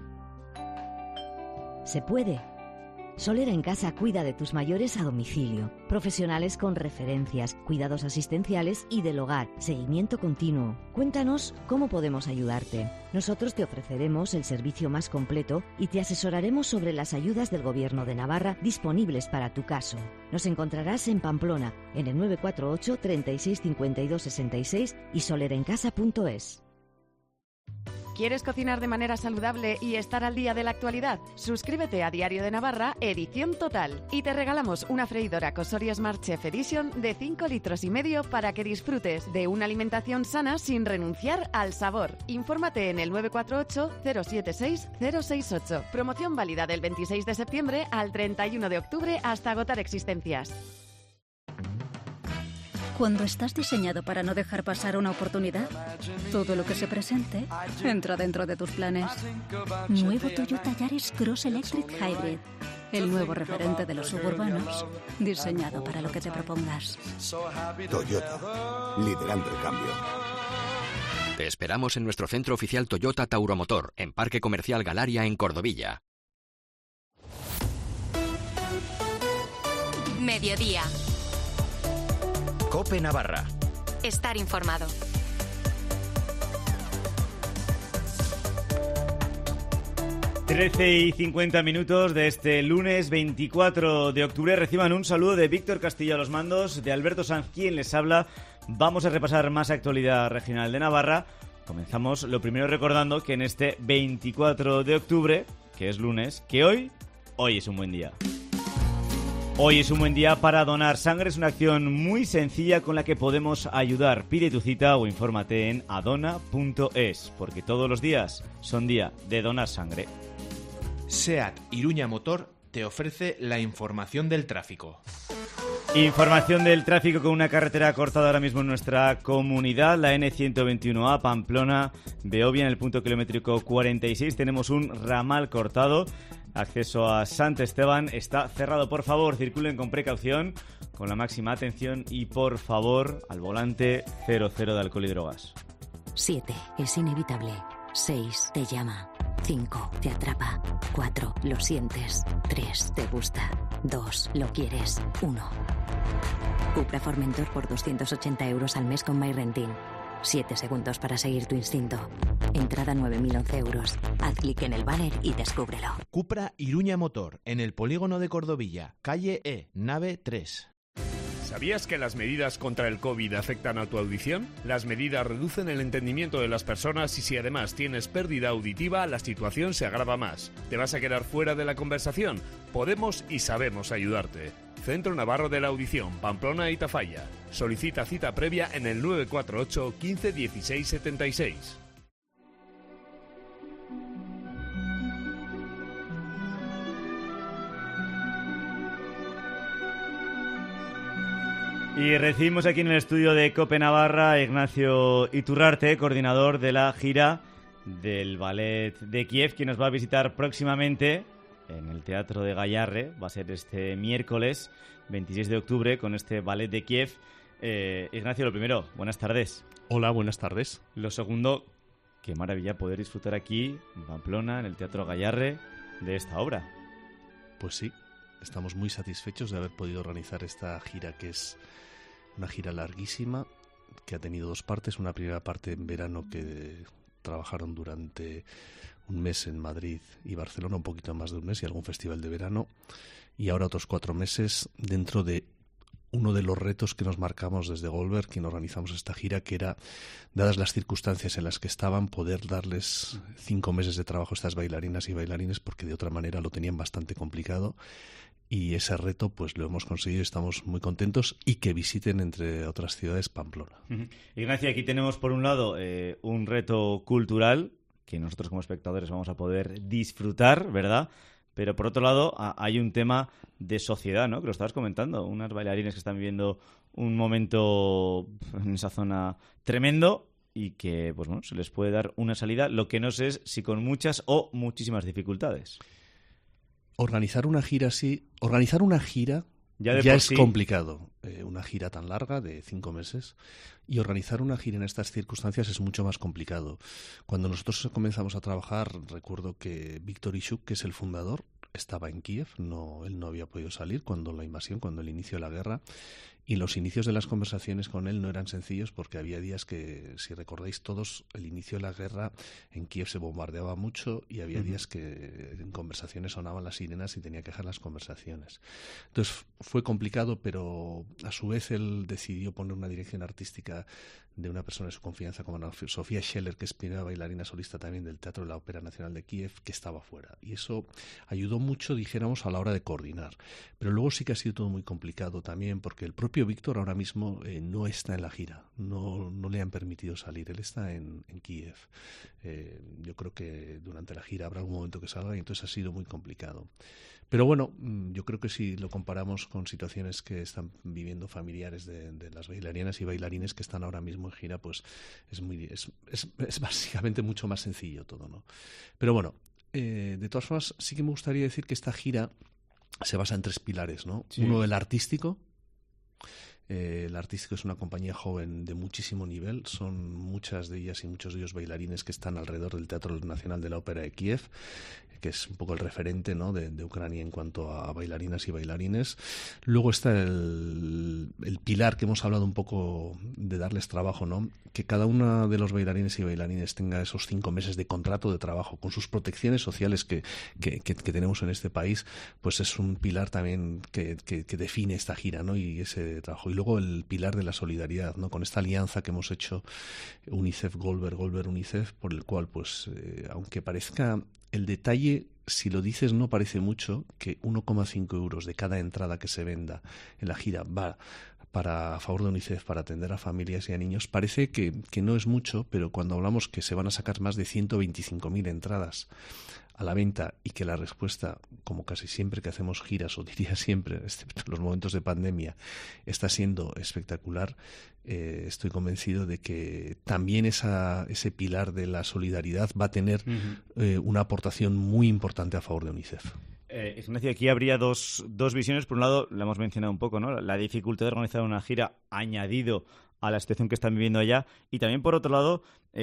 Se puede. Solera en Casa cuida de tus mayores a domicilio. Profesionales con referencias, cuidados asistenciales y del hogar, seguimiento continuo. Cuéntanos cómo podemos ayudarte. Nosotros te ofreceremos el servicio más completo y te asesoraremos sobre las ayudas del Gobierno de Navarra disponibles para tu caso. Nos encontrarás en Pamplona, en el 948 36 52 66 y soleraencasa.es. ¿Quieres cocinar de manera saludable y estar al día de la actualidad? Suscríbete a Diario de Navarra, edición total, y te regalamos una freidora Cosori Smart Chef Edition de 5,5 litros para que disfrutes de una alimentación sana sin renunciar al sabor. Infórmate en el 948 076 068. Promoción válida del 26 de septiembre al 31 de octubre hasta agotar existencias. Cuando estás diseñado para no dejar pasar una oportunidad, todo lo que se presente entra dentro de tus planes. Nuevo Toyota Yaris Cross Electric Hybrid. El nuevo referente de los suburbanos, diseñado para lo que te propongas. Toyota, liderando el cambio. Te esperamos en nuestro centro oficial Toyota Tauromotor, en Parque Comercial Galaria, en Cordovilla. Mediodía. COPE Navarra. Estar informado. Trece y 50 minutos de este lunes 24 de octubre. Reciban un saludo de Víctor Castillo a los mandos, de Alberto Sanz, quien les habla. Vamos a repasar más actualidad regional de Navarra. Comenzamos lo primero recordando que en este 24 de octubre, que es lunes, que hoy es un buen día. Hoy es un buen día para donar sangre. Es una acción muy sencilla con la que podemos ayudar. Pide tu cita o infórmate en adona.es, porque todos los días son día de donar sangre. SEAT Iruña Motor te ofrece la información del tráfico. Información del tráfico con una carretera cortada ahora mismo en nuestra comunidad, la N121A Pamplona, Beovia, en el punto kilométrico 46. Tenemos un ramal cortado. Acceso a Sant Esteban está cerrado. Por favor, circulen con precaución, con la máxima atención y, por favor, al volante 00 de alcohol y drogas. 7. Es inevitable. 6. Te llama. 5. Te atrapa. 4. Lo sientes. 3. Te gusta. 2. Lo quieres. 1. Cupra Formentor por 280 € al mes con MyRenting. 7 segundos para seguir tu instinto. Entrada 9.011 €. Haz clic en el banner y descúbrelo. Cupra Iruña Motor, en el polígono de Cordovilla, calle E, nave 3. ¿Sabías que las medidas contra el COVID afectan a tu audición? Las medidas reducen el entendimiento de las personas y si además tienes pérdida auditiva, la situación se agrava más. ¿Te vas a quedar fuera de la conversación? Podemos y sabemos ayudarte. Centro Navarro de la Audición, Pamplona y Tafalla. Solicita cita previa en el 948 15 16 76. Y recibimos aquí en el estudio de COPE Navarra a Ignacio Iturrarte, coordinador de la gira del Ballet de Kiev, que nos va a visitar próximamente en el Teatro de Gayarre. Va a ser este miércoles 26 de octubre con este Ballet de Kiev. Ignacio, lo primero, buenas tardes. Hola, buenas tardes. Lo segundo, qué maravilla poder disfrutar aquí en Pamplona, en el Teatro Gayarre, de esta obra. Pues sí, estamos muy satisfechos de haber podido organizar esta gira, que es una gira larguísima, que ha tenido dos partes. Una primera parte en verano que trabajaron durante un mes en Madrid y Barcelona, un poquito más de un mes, y algún festival de verano. Y ahora otros 4 meses dentro de uno de los retos que nos marcamos desde Goldberg, quien organizamos esta gira, que era, dadas las circunstancias en las que estaban, poder darles 5 meses de trabajo a estas bailarinas y bailarines, porque de otra manera lo tenían bastante complicado. Y ese reto pues lo hemos conseguido y estamos muy contentos, y que visiten, entre otras ciudades, Pamplona. Ignacio, aquí tenemos por un lado un reto cultural que nosotros como espectadores vamos a poder disfrutar, ¿verdad? Pero por otro lado hay un tema de sociedad, ¿no? Que lo estabas comentando, unas bailarines que están viviendo un momento en esa zona tremendo y que, pues bueno, se les puede dar una salida, lo que no sé es si con muchas o muchísimas dificultades. Organizar una gira ya es complicado. Una gira tan larga de 5 meses, y organizar una gira en estas circunstancias es mucho más complicado. Cuando nosotros comenzamos a trabajar, recuerdo que Víctor Ishuk, que es el fundador, estaba en Kiev, él no había podido salir cuando el inicio de la guerra, y los inicios de las conversaciones con él no eran sencillos, porque había días que, si recordáis todos, el inicio de la guerra en Kiev se bombardeaba mucho, y había días que en conversaciones sonaban las sirenas y tenía que dejar las conversaciones. Entonces fue complicado, pero a su vez él decidió poner una dirección artística de una persona de su confianza como Sofía Scheller, que es primera bailarina solista también del Teatro de la Ópera Nacional de Kiev, que estaba fuera. Y eso ayudó mucho, dijéramos, a la hora de coordinar. Pero luego sí que ha sido todo muy complicado también, porque el propio Víctor ahora mismo no está en la gira, no le han permitido salir, él está en Kiev. Yo creo que durante la gira habrá algún momento que salga, y entonces ha sido muy complicado. Pero bueno, yo creo que si lo comparamos con situaciones que están viviendo familiares de las bailarinas y bailarines que están ahora mismo en gira, pues es básicamente mucho más sencillo todo, ¿no? Pero bueno, de todas formas sí que me gustaría decir que esta gira se basa en 3 pilares, ¿no? Sí. Uno, el artístico. El artístico es una compañía joven de muchísimo nivel, son muchas de ellas y muchos de ellos bailarines que están alrededor del Teatro Nacional de la Ópera de Kiev, que es un poco el referente, ¿no?, de Ucrania en cuanto a bailarinas y bailarines. Luego está el pilar que hemos hablado un poco de darles trabajo, ¿no?, que cada uno de los bailarines y bailarines tenga esos 5 meses de contrato de trabajo con sus protecciones sociales que tenemos en este país, pues es un pilar también que define esta gira, ¿no?, y ese trabajo. Y luego el pilar de la solidaridad, ¿no?, con esta alianza que hemos hecho UNICEF-Goldberg, Goldberg-UNICEF, por el cual, pues, aunque parezca el detalle, si lo dices no parece mucho, que 1,5 euros de cada entrada que se venda en la gira va a favor de UNICEF para atender a familias y a niños, parece que no es mucho, pero cuando hablamos que se van a sacar más de 125.000 entradas a la venta, y que la respuesta, como casi siempre que hacemos giras, o diría siempre, excepto en los momentos de pandemia, está siendo espectacular, estoy convencido de que también ese pilar de la solidaridad va a tener una aportación muy importante a favor de UNICEF. Ignacio, aquí habría dos visiones. Por un lado, la hemos mencionado un poco, ¿no?, la dificultad de organizar una gira añadido a la situación que están viviendo allá, y también por otro lado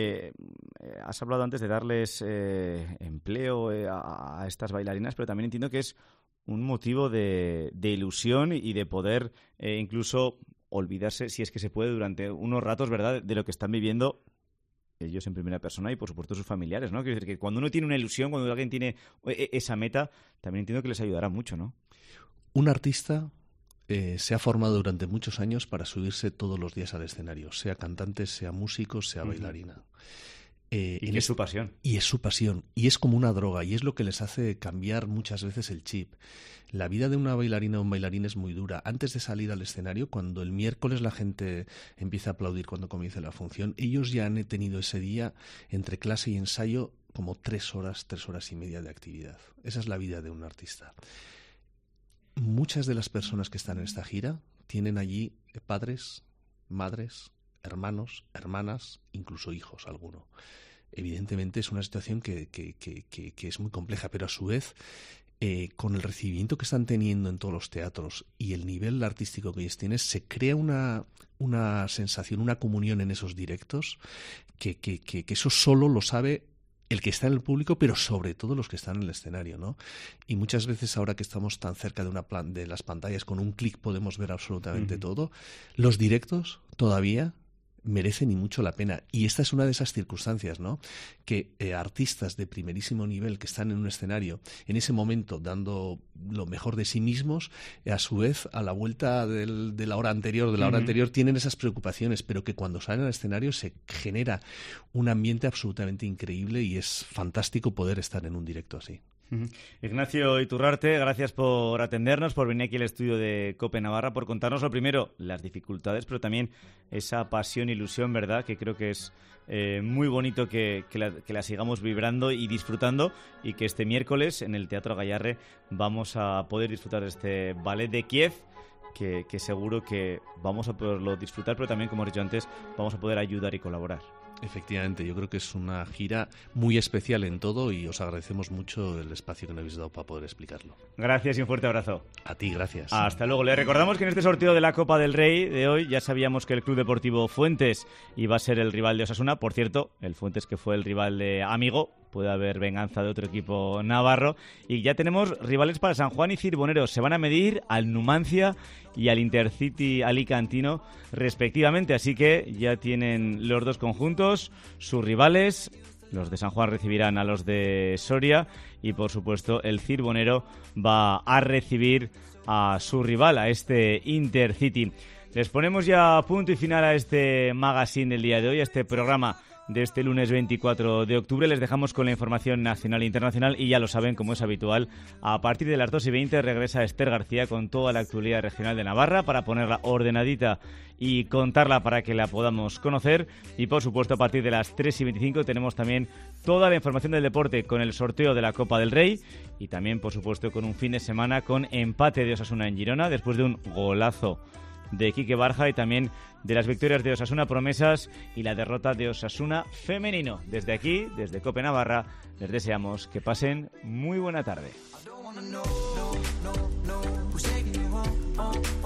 has hablado antes de darles empleo a estas bailarinas, pero también entiendo que es un motivo de ilusión y de poder incluso olvidarse, si es que se puede, durante unos ratos, ¿verdad?, de lo que están viviendo ellos en primera persona y por supuesto sus familiares, ¿no? Quiero decir que cuando uno tiene una ilusión, cuando alguien tiene esa meta, también entiendo que les ayudará mucho, ¿no? Un artista se ha formado durante muchos años para subirse todos los días al escenario, sea cantante, sea músico, sea bailarina. Y es su pasión. Y es su pasión. Y es como una droga. Y es lo que les hace cambiar muchas veces el chip. La vida de una bailarina o un bailarín es muy dura. Antes de salir al escenario, cuando el miércoles la gente empieza a aplaudir cuando comience la función, ellos ya han tenido ese día, entre clase y ensayo, como 3 horas y media de actividad. Esa es la vida de un artista. Muchas de las personas que están en esta gira tienen allí padres, madres, hermanos, hermanas, incluso hijos, alguno. Evidentemente es una situación que es muy compleja, pero a su vez, con el recibimiento que están teniendo en todos los teatros y el nivel artístico que ellos tienen, se crea una sensación, una comunión en esos directos que eso solo lo sabe el que está en el público, pero sobre todo los que están en el escenario, ¿no? Y muchas veces, ahora que estamos tan cerca de las pantallas, con un clic podemos ver absolutamente todo. Los directos todavía merece ni mucho la pena. Y esta es una de esas circunstancias, ¿no? Que artistas de primerísimo nivel que están en un escenario, en ese momento dando lo mejor de sí mismos, a su vez, a la vuelta de la hora anterior, tienen esas preocupaciones, pero que cuando salen al escenario se genera un ambiente absolutamente increíble y es fantástico poder estar en un directo así. Ignacio Iturrarte, gracias por atendernos, por venir aquí al estudio de COPE Navarra, por contarnos lo primero, las dificultades, pero también esa pasión e ilusión, ¿verdad? Que creo que es muy bonito que la sigamos vibrando y disfrutando, y que este miércoles en el Teatro Gayarre vamos a poder disfrutar de este ballet de Kiev, que seguro que vamos a poderlo disfrutar, pero también, como he dicho antes, vamos a poder ayudar y colaborar. Efectivamente, yo creo que es una gira muy especial en todo y os agradecemos mucho el espacio que nos habéis dado para poder explicarlo. Gracias y un fuerte abrazo. A ti, gracias. Hasta luego. Le recordamos que en este sorteo de la Copa del Rey de hoy ya sabíamos que el Club Deportivo Fuentes iba a ser el rival de Osasuna. Por cierto, el Fuentes, que fue el rival de Amigo, puede haber venganza de otro equipo navarro. Y ya tenemos rivales para San Juan y Cirbonero. Se van a medir al Numancia y al Intercity alicantino respectivamente, así que ya tienen los dos conjuntos sus rivales. Los de San Juan recibirán a los de Soria y, por supuesto, el Cirbonero va a recibir a su rival, a este Intercity. Les ponemos ya punto y final a este magazine del día de hoy, a este programa de este lunes 24 de octubre. Les dejamos con la información nacional e internacional y ya lo saben, como es habitual, a partir de las 2:20 regresa Esther García con toda la actualidad regional de Navarra para ponerla ordenadita y contarla para que la podamos conocer. Y, por supuesto, a partir de las 3:25 tenemos también toda la información del deporte con el sorteo de la Copa del Rey y también, por supuesto, con un fin de semana con empate de Osasuna en Girona después de un golazo de Quique Barja y también de las victorias de Osasuna Promesas y la derrota de Osasuna Femenino. Desde aquí, desde COPE Navarra, les deseamos que pasen muy buena tarde.